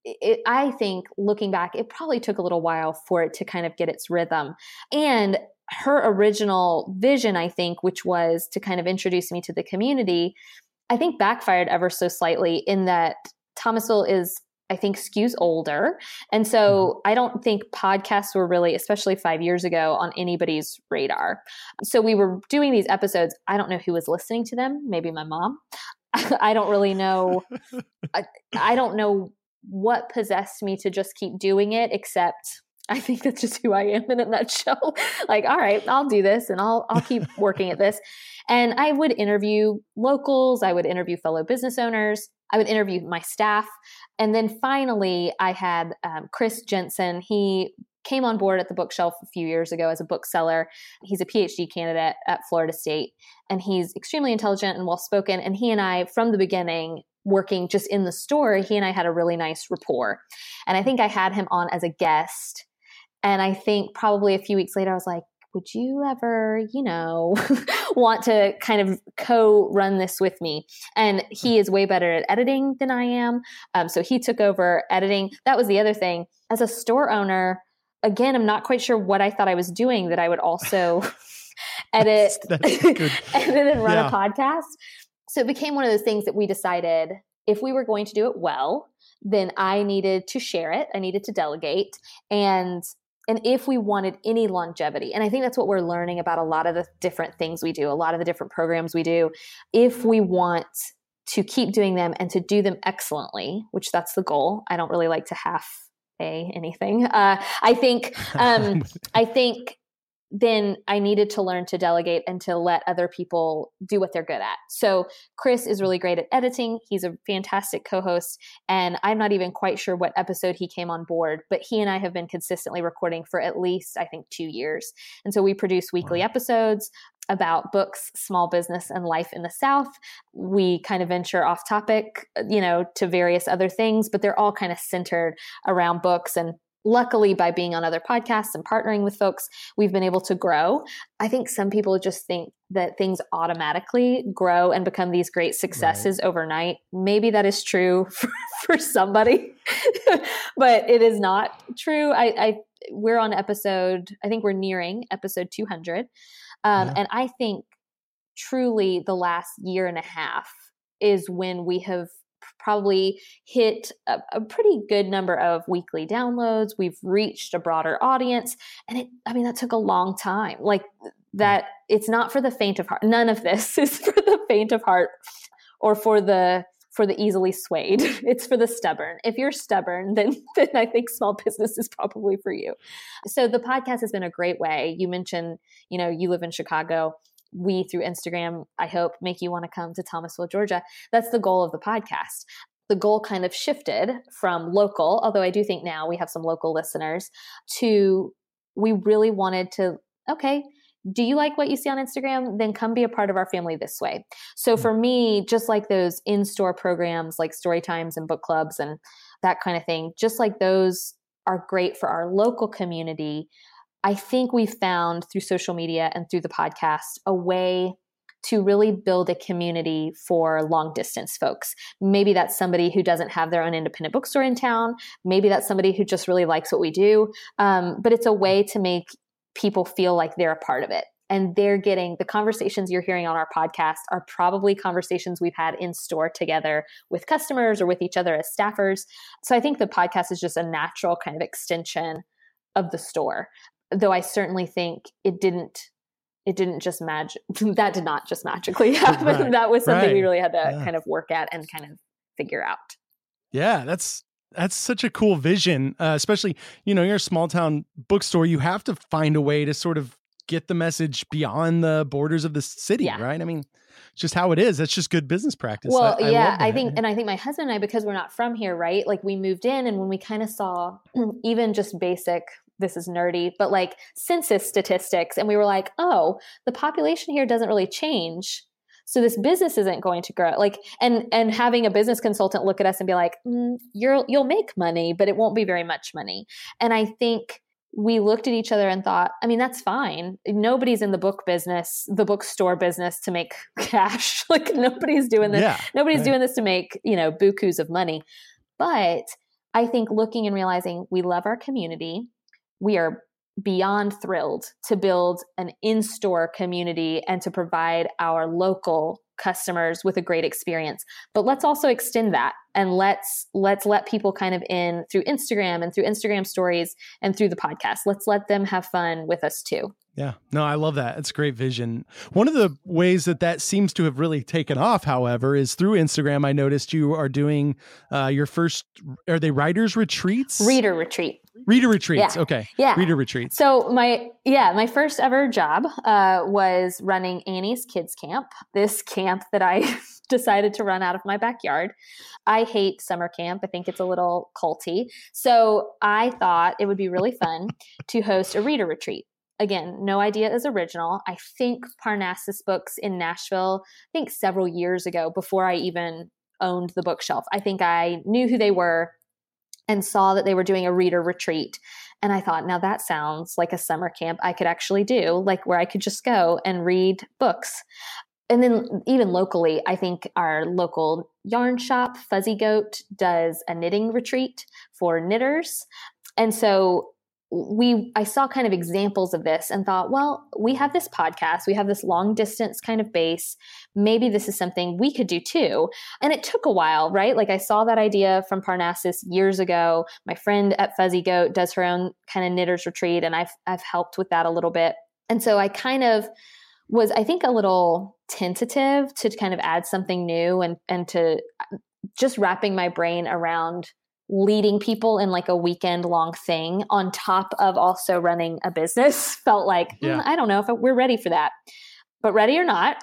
it, I think looking back, it probably took a little while for it to kind of get its rhythm. And her original vision, I think, which was to kind of introduce me to the community, I think backfired ever so slightly in that Thomasville is, I think, skews older. And so mm-hmm. I don't think podcasts were really, especially five years ago, on anybody's radar. So we were doing these episodes. I don't know who was listening to them. Maybe my mom. I don't really know. I, I don't know what possessed me to just keep doing it, except I think that's just who I am in a nutshell. Like, all right, I'll do this and I'll I'll keep working at this. And I would interview locals. I would interview fellow business owners. I would interview my staff. And then finally, I had um, Chris Jensen. He came on board at the Bookshelf a few years ago as a bookseller. He's a P H D candidate at Florida State, and he's extremely intelligent and well-spoken. And he and I, from the beginning, working just in the store, he and I had a really nice rapport. And I think I had him on as a guest. And I think probably a few weeks later, I was like, would you ever, you know, want to kind of co-run this with me? And he is way better at editing than I am. Um, so he took over editing. That was the other thing. As a store owner, again, I'm not quite sure what I thought I was doing, that I would also edit, that's, that's edit and run yeah. a podcast. So it became one of those things that we decided if we were going to do it well, then I needed to share it. I needed to delegate. And And if we wanted any longevity, and I think that's what we're learning about a lot of the different things we do, a lot of the different programs we do, if we want to keep doing them and to do them excellently, which that's the goal. I don't really like to half a anything. Uh, I think, um, I think then I needed to learn to delegate and to let other people do what they're good at. So Chris is really great at editing. He's a fantastic co-host, and I'm not even quite sure what episode he came on board, but he and I have been consistently recording for at least, I think, two years. And so we produce weekly wow. episodes about books, small business, and life in the South. We kind of venture off topic, you know, to various other things, but they're all kind of centered around books. And luckily, by being on other podcasts and partnering with folks, we've been able to grow. I think some people just think that things automatically grow and become these great successes right. overnight. Maybe that is true for, for somebody, but it is not true. I, I we're on episode, I think we're nearing episode two hundred. Um, yeah. And I think truly the last year and a half is when we have probably hit a, a pretty good number of weekly downloads. We've reached a broader audience. And it, I mean, that took a long time. Like that, it's not for the faint of heart. None of this is for the faint of heart or for the for the easily swayed. It's for the stubborn. If you're stubborn, then, then I think small business is probably for you. So the podcast has been a great way. You mentioned, you know, you live in Chicago. We, through Instagram, I hope, make you want to come to Thomasville, Georgia. That's the goal of the podcast. The goal kind of shifted from local, although I do think now we have some local listeners, to we really wanted to, okay, do you like what you see on Instagram? Then come be a part of our family this way. So for me, just like those in-store programs like story times and book clubs and that kind of thing, just like those are great for our local community, I think we found through social media and through the podcast a way to really build a community for long distance folks. Maybe that's somebody who doesn't have their own independent bookstore in town. Maybe that's somebody who just really likes what we do. Um, but it's a way to make people feel like they're a part of it. And they're getting the conversations you're hearing on our podcast are probably conversations we've had in store together with customers or with each other as staffers. So I think the podcast is just a natural kind of extension of the store. Though I certainly think it didn't, it didn't just magic, that did not just magically happen. Right, that was something right. we really had to yeah. kind of work at and kind of figure out. Yeah, that's, that's such a cool vision, uh, especially, you know, you're a small town bookstore. You have to find a way to sort of get the message beyond the borders of the city, yeah. right? I mean, it's just how it is. That's just good business practice. Well, I, I yeah, I think, and I think my husband and I, because we're not from here, right? Like we moved in, and when we kind of saw even just basic, this is nerdy, but like census statistics, and we were like, oh, the population here doesn't really change. So this business isn't going to grow. Like, and, and having a business consultant look at us and be like, mm, you're, you'll make money, but it won't be very much money. And I think we looked at each other and thought, I mean, that's fine. Nobody's in the book business, the bookstore business to make cash. Like nobody's doing this. Yeah, nobody's right. doing this to make, you know, bukus of money. But I think looking and realizing we love our community. We are beyond thrilled to build an in-store community and to provide our local customers with a great experience. But let's also extend that and let's let's let people kind of in through Instagram and through Instagram stories and through the podcast. Let's let them have fun with us too. Yeah, no, I love that. It's a great vision. One of the ways that that seems to have really taken off, however, is through Instagram. I noticed you are doing uh, your first, are they writers retreats? Reader retreat. Reader retreats. Yeah. Okay. Yeah. Reader retreats. So my, yeah, my first ever job uh, was running Annie's Kids Camp, this camp that I decided to run out of my backyard. I hate summer camp. I think it's a little culty. So I thought it would be really fun to host a reader retreat. Again, no idea is original. I think Parnassus Books in Nashville, I think several years ago, before I even owned the bookshelf, I think I knew who they were and saw that they were doing a reader retreat. And I thought, now that sounds like a summer camp I could actually do, like where I could just go and read books. And then even locally, I think our local yarn shop, Fuzzy Goat, does a knitting retreat for knitters. And so we, I saw kind of examples of this and thought, well, we have this podcast, we have this long distance kind of base. Maybe this is something we could do too. And it took a while, right? Like I saw that idea from Parnassus years ago. My friend at Fuzzy Goat does her own kind of knitters retreat, and I've, I've helped with that a little bit. And so I kind of was, I think, a little tentative to kind of add something new and, and to just wrapping my brain around leading people in like a weekend long thing on top of also running a business felt like, yeah. mm, I don't know if we're ready for that, but ready or not,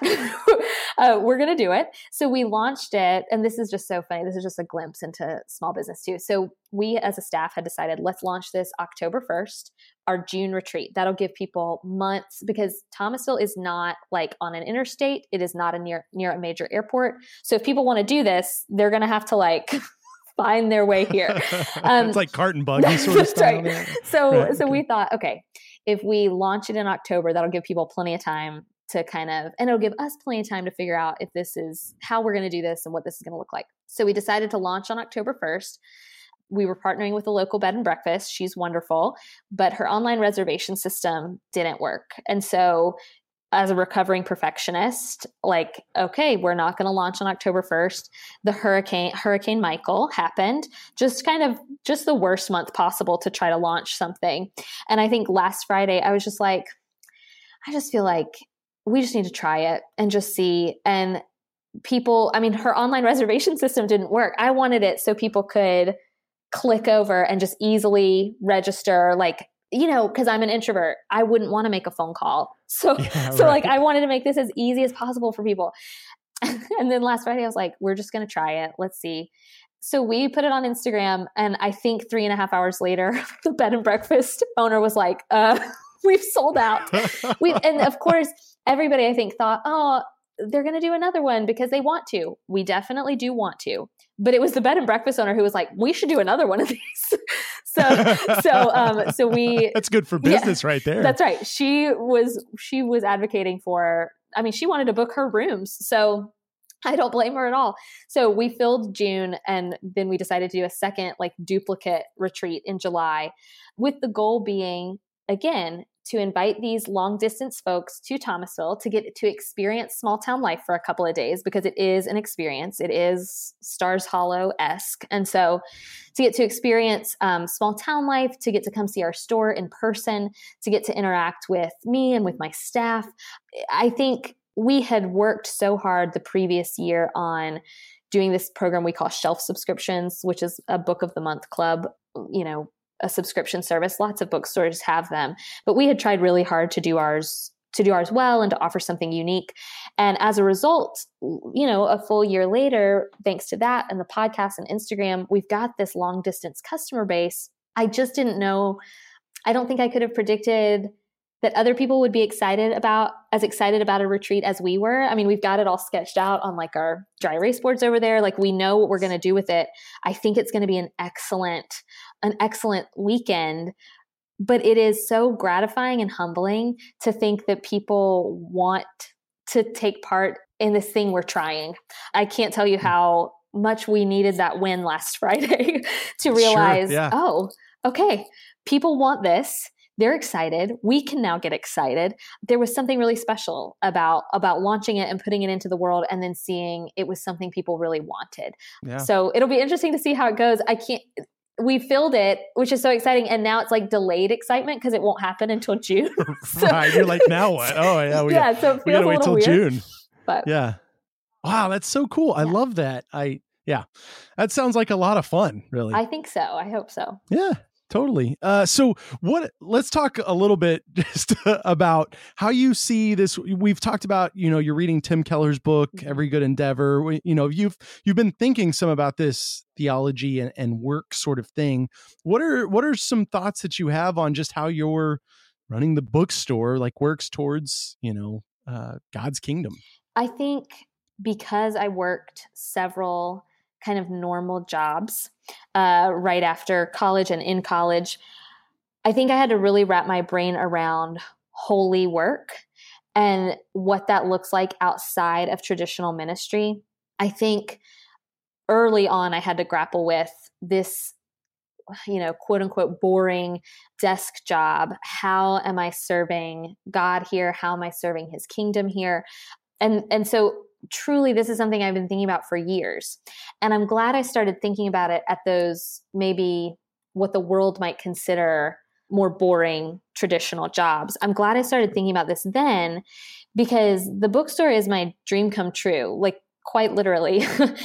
uh, we're going to do it. So we launched it. And this is just so funny. This is just a glimpse into small business too. So we as a staff had decided, let's launch this October first, our June retreat. That'll give people months, because Thomasville is not like on an interstate. It is not a near, near a major airport. So if people want to do this, they're going to have to like find their way here. Um, it's like cart and buggy sort of style. Right. So, right, so okay. we thought, okay, if we launch it in October, that'll give people plenty of time to kind of, and it'll give us plenty of time to figure out if this is how we're going to do this and what this is going to look like. So we decided to launch on October first. We were partnering with a local bed and breakfast. She's wonderful, but her online reservation system didn't work. And so as a recovering perfectionist, like, okay, we're not going to launch on October first. The hurricane, Hurricane Michael happened, just kind of just the worst month possible to try to launch something. And I think last Friday, I was just like, I just feel like we just need to try it and just see. And people, I mean, her online reservation system didn't work. I wanted it so people could click over and just easily register, like, you know, because I'm an introvert, I wouldn't want to make a phone call. So, yeah, so right. like I wanted to make this as easy as possible for people. And then last Friday, I was like, we're just going to try it. Let's see. So we put it on Instagram, and I think three and a half hours later, the bed and breakfast owner was like, uh, we've sold out. we And of course, everybody I think thought, oh, they're going to do another one because they want to. We definitely do want to. But it was the bed and breakfast owner who was like, we should do another one of these. so, so, um, so we, that's good for business yeah, right there. That's right. She was, she was advocating for, I mean, she wanted to book her rooms. So I don't blame her at all. So we filled June, and then we decided to do a second like duplicate retreat in July, with the goal being, again, to invite these long distance folks to Thomasville to get to experience small town life for a couple of days, because it is an experience. It is Stars Hollow-esque. And so to get to experience um, small town life, to get to come see our store in person, to get to interact with me and with my staff. I think we had worked so hard the previous year on doing this program we call Shelf Subscriptions, which is a book of the month club, you know, a subscription service. Lots of bookstores have them, but we had tried really hard to do ours, to do ours well and to offer something unique. And as a result, you know, a full year later, thanks to that and the podcast and Instagram, we've got this long distance customer base. I just didn't know. I don't think I could have predicted that other people would be excited about, as excited about a retreat as we were. I mean, we've got it all sketched out on like our dry erase boards over there. Like we know what we're going to do with it. I think it's going to be an excellent, an excellent weekend, but it is so gratifying and humbling to think that people want to take part in this thing we're trying. I can't tell you how much we needed that win last Friday to realize, Sure, yeah. oh, okay, people want this. They're excited. We can now get excited. There was something really special about about launching it and putting it into the world and then seeing it was something people really wanted. Yeah. So it'll be interesting to see how it goes. I can't we filled it, which is so exciting. And now it's like delayed excitement because it won't happen until June. So, right. You're like, now what? Oh, yeah. We, yeah. So it we feels gotta a wait little till weird. June. But yeah. Wow. That's so cool. I Yeah. love that. I, yeah, that sounds like a lot of fun, really. I think so. I hope so. Yeah. Totally. Uh, so what, let's talk a little bit just about how you see this. We've talked about, you know, you're reading Tim Keller's book, Every Good Endeavor. You know, you've, you've been thinking some about this theology and, and work sort of thing. What are, what are some thoughts that you have on just how you're running the bookstore, like works towards, you know, uh, God's kingdom? I think because I worked several kind of normal jobs uh, right after college and in college, I think I had to really wrap my brain around holy work and what that looks like outside of traditional ministry. I think early on I had to grapple with this, you know, quote unquote, boring desk job. How am I serving God here? How am I serving his kingdom here? And, and so truly, this is something I've been thinking about for years. And I'm glad I started thinking about it at those maybe what the world might consider more boring traditional jobs. I'm glad I started thinking about this then because the bookstore is my dream come true, like quite literally.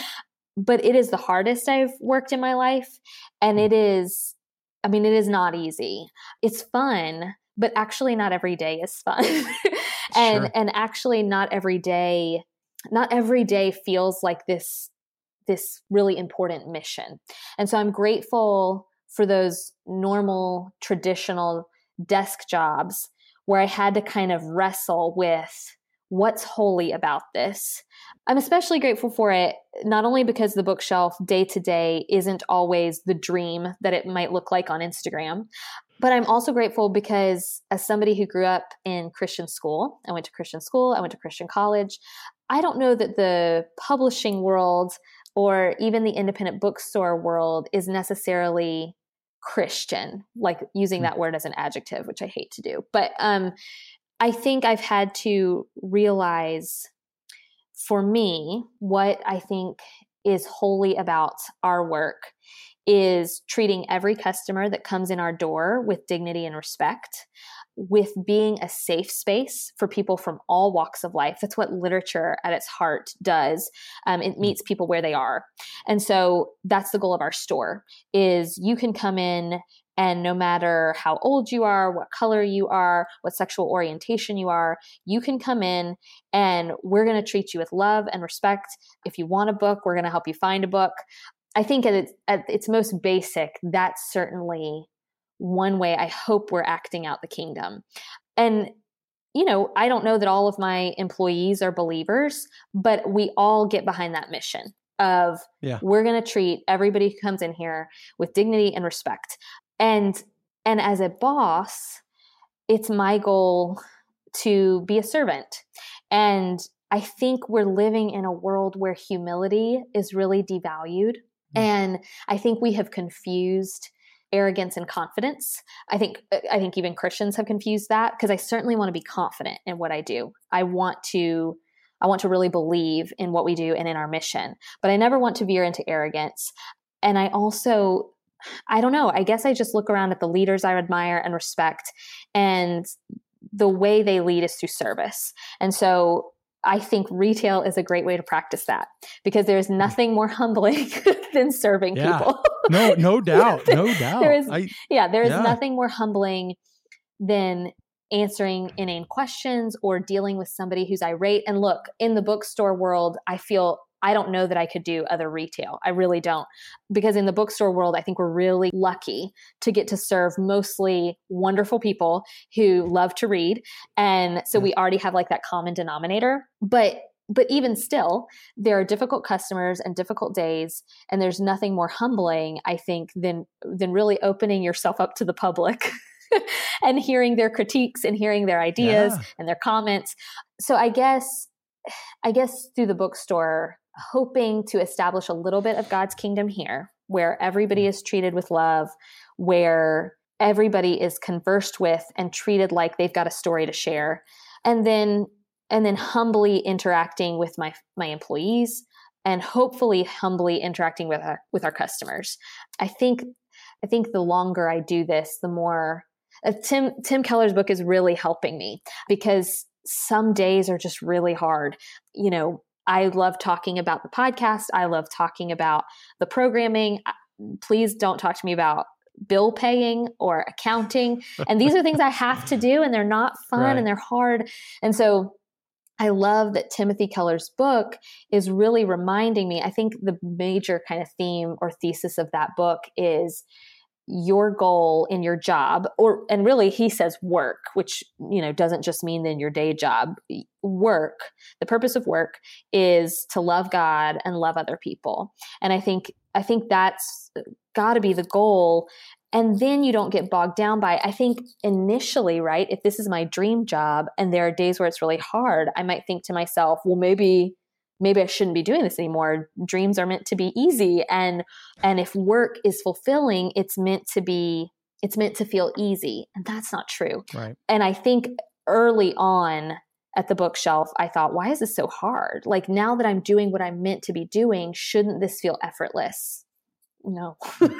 But it is the hardest I've worked in my life. And it is, I mean, it is not easy. It's fun, but actually not every day is fun. and Sure. and actually not every day not every day feels like this this really important mission. And so I'm grateful for those normal traditional desk jobs where I had to kind of wrestle with what's holy about this. I'm especially grateful for it, not only because the bookshelf day to day isn't always the dream that it might look like on Instagram, but I'm also grateful because as somebody who grew up in Christian school, I went to Christian school, I went to Christian college, I don't know that the publishing world or even the independent bookstore world is necessarily Christian, like using that word as an adjective, which I hate to do. But um, I think I've had to realize for me, what I think is holy about our work is treating every customer that comes in our door with dignity and respect, with being a safe space for people from all walks of life. That's what literature at its heart does. Um, it meets people where they are. And so that's the goal of our store is you can come in and no matter how old you are, what color you are, what sexual orientation you are, you can come in and we're going to treat you with love and respect. If you want a book, we're going to help you find a book. I think at its, at its most basic, that's certainly one way I hope we're acting out the kingdom. And, you know, I don't know that all of my employees are believers, but we all get behind that mission of Yeah. we're going to treat everybody who comes in here with dignity and respect. And, and as a boss, it's my goal to be a servant. And I think we're living in a world where humility is really devalued. Mm. And I think we have confused arrogance and confidence. I think, I think even Christians have confused that because I certainly want to be confident in what I do. I want to, I want to really believe in what we do and in our mission, but I never want to veer into arrogance. And I also, I don't know, I guess I just look around at the leaders I admire and respect, and the way they lead is through service. And so I think retail is a great way to practice that because there's nothing more humbling than serving Yeah. people. No, no doubt. No doubt. there is, I, yeah, there is yeah. nothing more humbling than answering inane questions or dealing with somebody who's irate. And look, in the bookstore world, I feel I don't know that I could do other retail. I really don't. Because in the bookstore world, I think we're really lucky to get to serve mostly wonderful people who love to read. And so we already have like that common denominator. But but even still, there are difficult customers and difficult days. And there's nothing more humbling, I think, than than really opening yourself up to the public and hearing their critiques and hearing their ideas Yeah. and their comments. So I guess I guess through the bookstore, hoping to establish a little bit of God's kingdom here, where everybody is treated with love, where everybody is conversed with and treated like they've got a story to share. And then, and then humbly interacting with my, my employees, and hopefully humbly interacting with our, with our customers. I think, I think the longer I do this, the more uh, Tim, Tim Keller's book is really helping me, because some days are just really hard. You know, I love talking about the podcast. I love talking about the programming. Please don't talk to me about bill paying or accounting. And these are things I have to do, and they're not fun right. and they're hard. And so I love that Timothy Keller's book is really reminding me. I think the major kind of theme or thesis of that book is your goal in your job, or, and really he says work, which, you know, doesn't just mean in your day job. Work, the purpose of work is to love God and love other people. And I think, I think that's got to be the goal. And then you don't get bogged down by, I think initially, right, if this is my dream job and there are days where it's really hard, I might think to myself, well, maybe, maybe I shouldn't be doing this anymore. Dreams are meant to be easy. And, and if work is fulfilling, it's meant to be, it's meant to feel easy. And that's not true. Right. And I think early on at the bookshelf, I thought, why is this so hard? Like, now that I'm doing what I'm meant to be doing, shouldn't this feel effortless? No,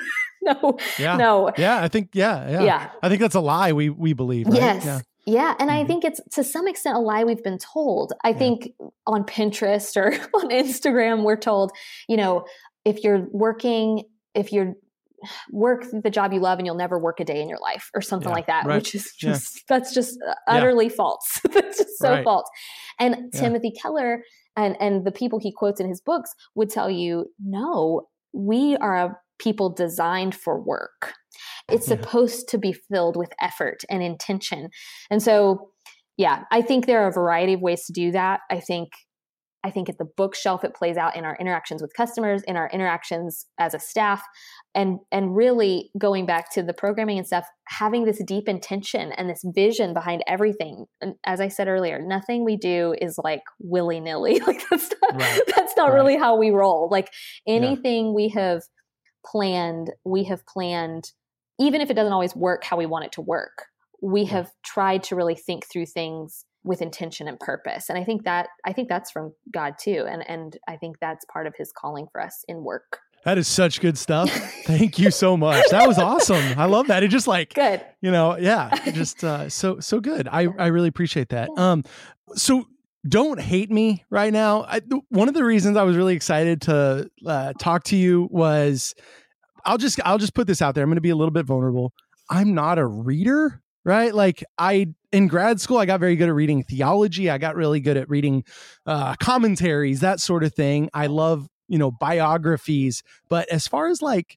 no, yeah. no. Yeah. I think, yeah, yeah. Yeah. I think that's a lie we, we believe. Right? Yes. Yeah. Yeah. And mm-hmm. I think it's to some extent a lie we've been told. I yeah. think on Pinterest or on Instagram, we're told, you know, if you're working, if you're work the job you love and you'll never work a day in your life or something yeah, like that, right. which is just, yeah. that's just utterly yeah. false. That's just so right. false. And yeah. Timothy Keller and, and the people he quotes in his books would tell you, no, we are a people designed for work. It's yeah. supposed to be filled with effort and intention. And so, yeah, I think there are a variety of ways to do that. I think, I think at the bookshelf, it plays out in our interactions with customers, in our interactions as a staff, and, and really going back to the programming and stuff, having this deep intention and this vision behind everything. And as I said earlier, nothing we do is like willy-nilly. Like that's not, right. that's not right. really how we roll. Like anything yeah. we have planned, we have planned, even if it doesn't always work how we want it to work, we yeah. have tried to really think through things with intention and purpose. And I think that, I think that's from God too. And, and I think that's part of his calling for us in work. That is such good stuff. Thank you so much. That was awesome. I love that. It just like, good. You know, yeah, just uh, so, so good. I, I really appreciate that. Yeah. Um, so don't hate me right now. I, one of the reasons I was really excited to uh, talk to you was I'll just, I'll just put this out there. I'm going to be a little bit vulnerable. I'm not a reader, right? Like I, in grad school, I got very good at reading theology. I got really good at reading uh, commentaries, that sort of thing. I love, you know, biographies, but as far as like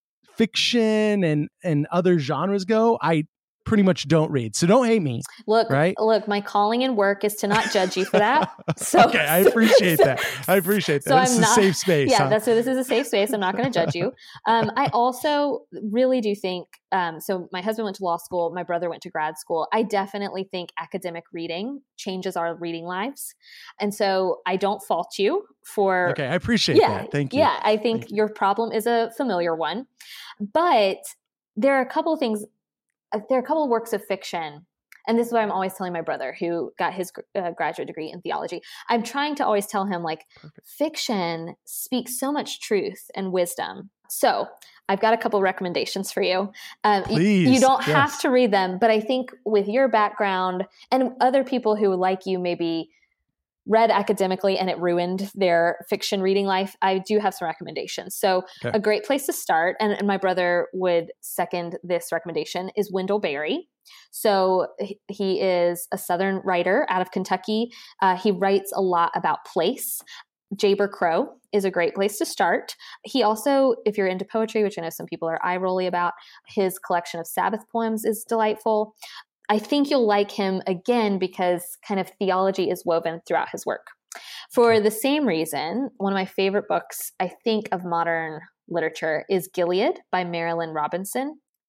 fiction and, and other genres go, I pretty much don't read. So don't hate me. Look, right? Look, my calling in work is to not judge you for that. So okay, I appreciate that. I appreciate that. So this I'm is not, a safe space. Yeah, huh? that's so this is a safe space. I'm not going to judge you. Um, I also really do think, um, so my husband went to law school. My brother went to grad school. I definitely think academic reading changes our reading lives. And so I don't fault you for. Okay, I appreciate yeah, that. Thank you. Yeah, I think Thank your problem is a familiar one. But there are a couple of things. There are a couple of works of fiction, and this is what I'm always telling my brother who got his uh, graduate degree in theology. I'm trying to always tell him, like, Perfect. Fiction speaks so much truth and wisdom. So I've got a couple of recommendations for you. Um, Please. You, you don't yes. have to read them, but I think with your background and other people who, like you, maybe read academically and it ruined their fiction reading life, I do have some recommendations. So okay. a great place to start, and, and my brother would second this recommendation, is Wendell Berry. So he is a Southern writer out of Kentucky. Uh, he writes a lot about place. Jayber Crow is a great place to start. He also, if you're into poetry, which I know some people are eye-rolly about, his collection of Sabbath poems is delightful. I think you'll like him again because kind of theology is woven throughout his work. For the same reason, one of my favorite books, I think, of modern literature is Gilead by Marilynne Robinson.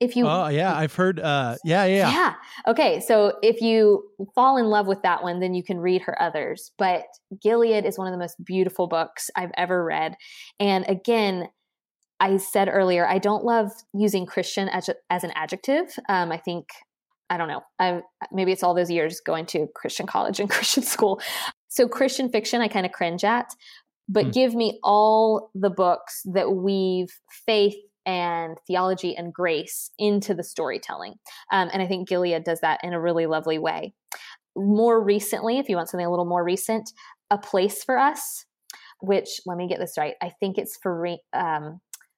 If you, oh yeah, I've heard. Uh, yeah, yeah, yeah. Okay. So if you fall in love with that one, then you can read her others. But Gilead is one of the most beautiful books I've ever read. And again, I said earlier, I don't love using Christian as, a, as an adjective. Um, I think, I don't know, I, maybe it's all those years going to Christian college and Christian school. So Christian fiction, I kind of cringe at, but mm. give me all the books that weave faith and theology and grace into the storytelling. Um, and I think Gilead does that in a really lovely way. More recently, if you want something a little more recent, A Place for Us, which, let me get this right, I think it's for um,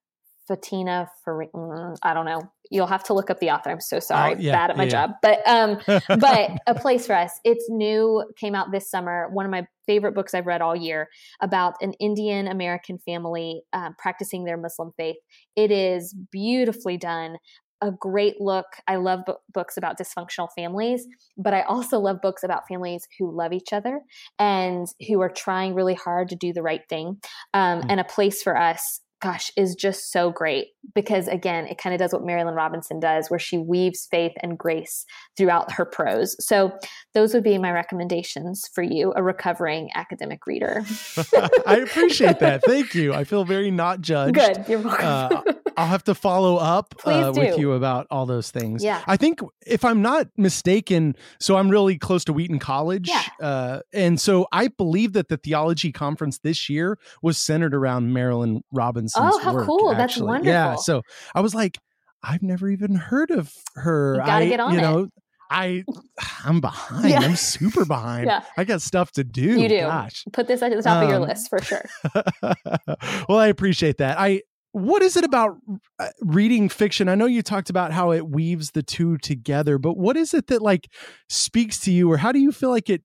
Fatina for I don't know. You'll have to look up the author. I'm so sorry. Oh, yeah, bad at my yeah. job. But um, but A Place for Us. It's new, came out this summer. One of my favorite books I've read all year about an Indian American family um, practicing their Muslim faith. It is beautifully done. A great look. I love b- books about dysfunctional families, but I also love books about families who love each other and who are trying really hard to do the right thing. Um, mm. And A Place for Us, gosh, is just so great because, again, it kind of does what Marilynne Robinson does, where she weaves faith and grace throughout her prose. So those would be my recommendations for you, a recovering academic reader. I appreciate that. Thank you. I feel very not judged. Good. You're welcome. Uh, I'll have to follow up uh, do. with you about all those things. Yeah. I think, if I'm not mistaken, so I'm really close to Wheaton College. Yeah. Uh, and so I believe that the theology conference this year was centered around Marilynne Robinson's Oh, how work, cool. actually. That's wonderful. Yeah. So I was like, I've never even heard of her. You gotta I, get on you it. know, I, I'm behind. Yeah. I'm super behind. Yeah. I got stuff to do. You do. Gosh. Put this at the top um, of your list for sure. Well, I appreciate that. I, What is it about reading fiction? I know you talked about how it weaves the two together, but what is it that like speaks to you, or how do you feel like it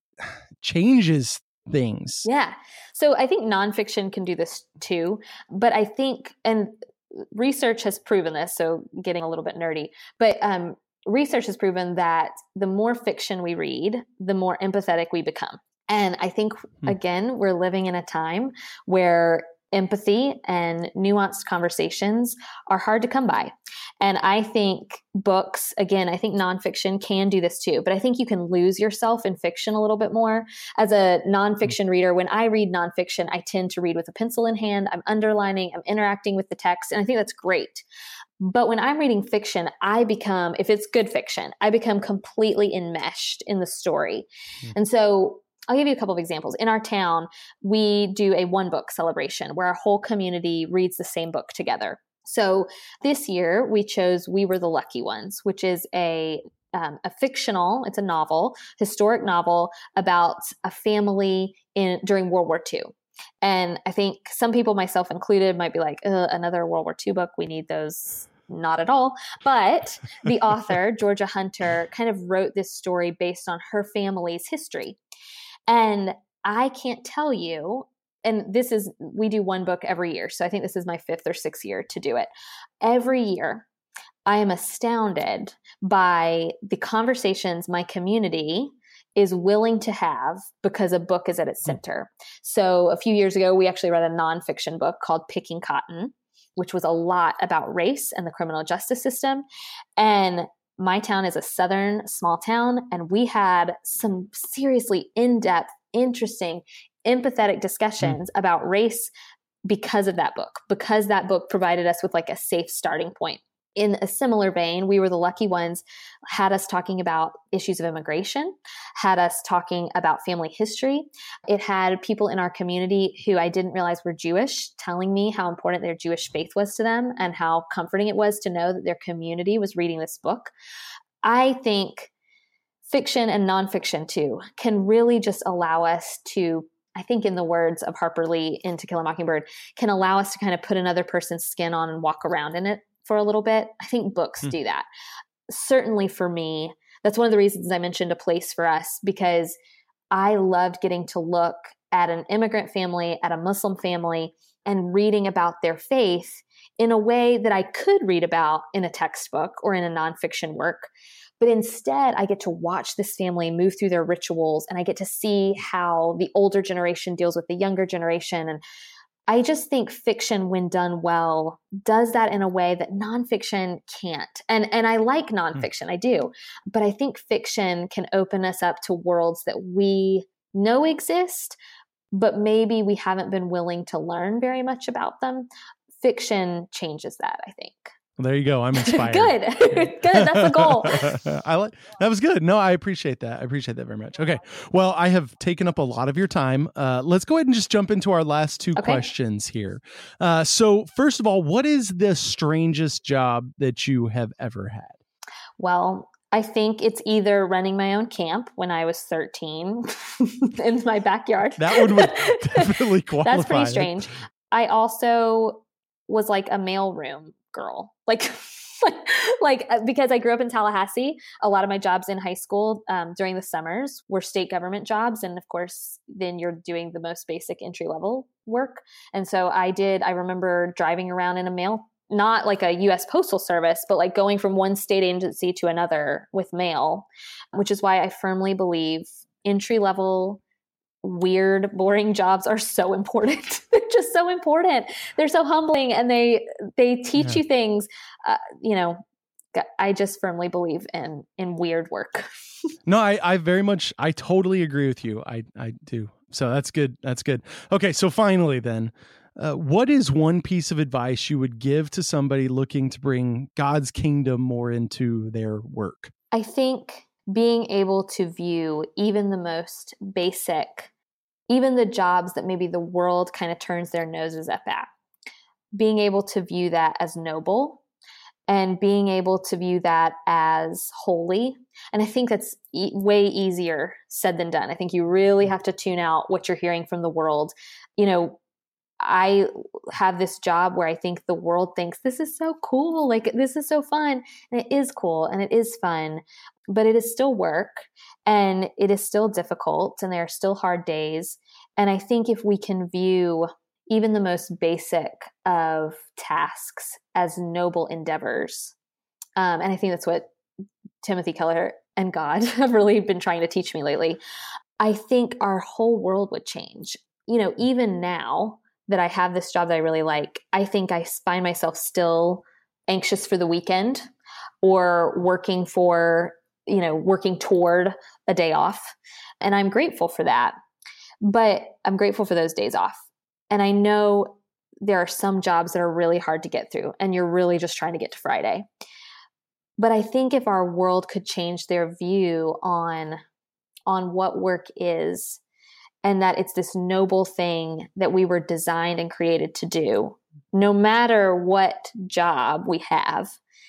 changes things? Yeah. So I think nonfiction can do this too, but I think, and research has proven this, so getting a little bit nerdy, but um, research has proven that the more fiction we read, the more empathetic we become. And I think, hmm. again, we're living in a time where empathy and nuanced conversations are hard to come by. And I think books, again, I think nonfiction can do this too, but I think you can lose yourself in fiction a little bit more. As a nonfiction reader, when I read nonfiction, I tend to read with a pencil in hand. I'm underlining, I'm interacting with the text, and I think that's great. But when I'm reading fiction, I become, if it's good fiction, I become completely enmeshed in the story. Mm. And so I'll give you a couple of examples. In our town, we do a one book celebration where our whole community reads the same book together. So this year we chose We Were the Lucky Ones, which is a um, a fictional, it's a novel, historic novel about a family in during World War Two. And I think some people, myself included, might be like, another World War Two book. We need those. Not at all. But the author, Georgia Hunter, kind of wrote this story based on her family's history. And I can't tell you, and this is, we do one book every year. So I think this is my fifth or sixth year to do it. Every year, I am astounded by the conversations my community is willing to have because a book is at its center. So a few years ago, we actually read a nonfiction book called Picking Cotton, which was a lot about race and the criminal justice system. And my town is a southern small town, and we had some seriously in-depth, interesting, empathetic discussions mm. about race because of that book, because that book provided us with like a safe starting point. In a similar vein, We Were the Lucky Ones had us talking about issues of immigration, had us talking about family history. It had people in our community who I didn't realize were Jewish telling me how important their Jewish faith was to them and how comforting it was to know that their community was reading this book. I think fiction and nonfiction too can really just allow us to, I think in the words of Harper Lee in To Kill a Mockingbird, can allow us to kind of put another person's skin on and walk around in it for a little bit. I think books mm. do that. Certainly for me, that's one of the reasons I mentioned A Place for Us, because I loved getting to look at an immigrant family, at a Muslim family, and reading about their faith in a way that I could read about in a textbook or in a nonfiction work. But instead, I get to watch this family move through their rituals, and I get to see how the older generation deals with the younger generation. And I just think fiction, when done well, does that in a way that nonfiction can't. And and I like nonfiction, mm. I do. But I think fiction can open us up to worlds that we know exist, but maybe we haven't been willing to learn very much about them. Fiction changes that, I think. Well, there you go. I'm inspired. Good. Good. That's the goal. I like that was good. No, I appreciate that. I appreciate that very much. Okay. Well, I have taken up a lot of your time. Uh, let's go ahead and just jump into our last two okay. questions here. Uh, so first of all, what is the strangest job that you have ever had? Well, I think it's either running my own camp when I was thirteen in my backyard. That one would definitely qualify. That's pretty strange. I also was like a mailroom girl. Like, like because I grew up in Tallahassee, a lot of my jobs in high school um, during the summers were state government jobs. And of course, then you're doing the most basic entry level work. And so I did, I remember driving around in a mail, not like a U S Postal Service, but like going from one state agency to another with mail, which is why I firmly believe entry level weird, boring jobs are so important. They're just so important. They're so humbling, and they they teach yeah. you things. Uh, you know, I just firmly believe in in weird work. No, I, I very much, I totally agree with you. I I do. So that's good. That's good. Okay, so finally, then, uh, what is one piece of advice you would give to somebody looking to bring God's kingdom more into their work? I think being able to view even the most basic, even the jobs that maybe the world kind of turns their noses up at, being able to view that as noble and being able to view that as holy. And I think that's e- way easier said than done. I think you really have to tune out what you're hearing from the world. You know, I have this job where I think the world thinks this is so cool. Like, this is so fun. And it is cool and it is fun, but it is still work and it is still difficult and there are still hard days. And I think if we can view even the most basic of tasks as noble endeavors, um, and I think that's what Timothy Keller and God have really been trying to teach me lately, I think our whole world would change. You know, even now, that I have this job that I really like, I think I find myself still anxious for the weekend or working for, you know, working toward a day off. And I'm grateful for that. But I'm grateful for those days off. And I know there are some jobs that are really hard to get through and you're really just trying to get to Friday. But I think if our world could change their view on, on what work is, and that it's this noble thing that we were designed and created to do, no matter what job we have,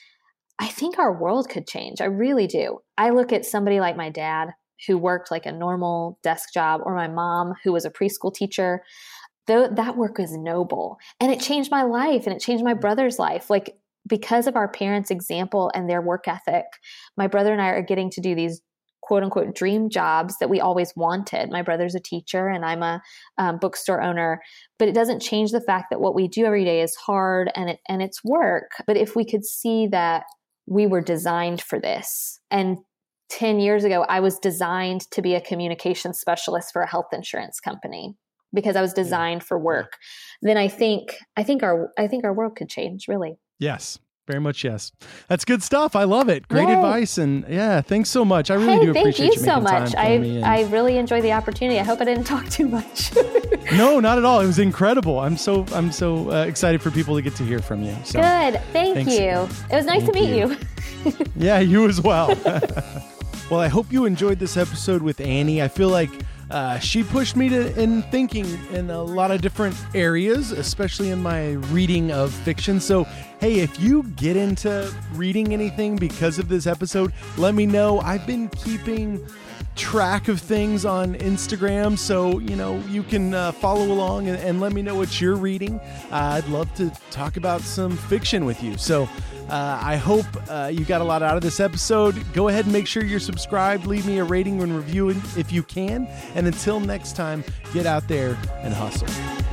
I think our world could change. I really do. I look at somebody like my dad who worked like a normal desk job, or my mom who was a preschool teacher. Though that work is noble and it changed my life and it changed my brother's life. Like, because of our parents' example and their work ethic, my brother and I are getting to do these quote unquote dream jobs that we always wanted. My brother's a teacher and I'm a um, bookstore owner, but it doesn't change the fact that what we do every day is hard and it, and it's work. But if we could see that we were designed for this, and ten years ago, I was designed to be a communications specialist for a health insurance company because I was designed for work, then I think, I think our, I think our world could change, really. Yes. Very much, yes. That's good stuff. I love it. Great Yay. advice, and yeah, thanks so much. I really hey, do appreciate you, you so making much. I and... I really enjoyed the opportunity. I hope I didn't talk too much. No, not at all. It was incredible. I'm so I'm so uh, excited for people to get to hear from you. So, good. Thank thanks. you. It was nice Thank to meet you. you. Yeah, you as well. Well, I hope you enjoyed this episode with Annie. I feel like Uh, she pushed me to in thinking in a lot of different areas, especially in my reading of fiction. So, hey, if you get into reading anything because of this episode, let me know. I've been keeping track of things on Instagram, so you know you can uh, follow along and, and let me know what you're reading. Uh, I'd love to talk about some fiction with you. So uh, I hope uh, you got a lot out of this episode. Go ahead and make sure you're subscribed. Leave me a rating and review if you can. And until next time, get out there and hustle.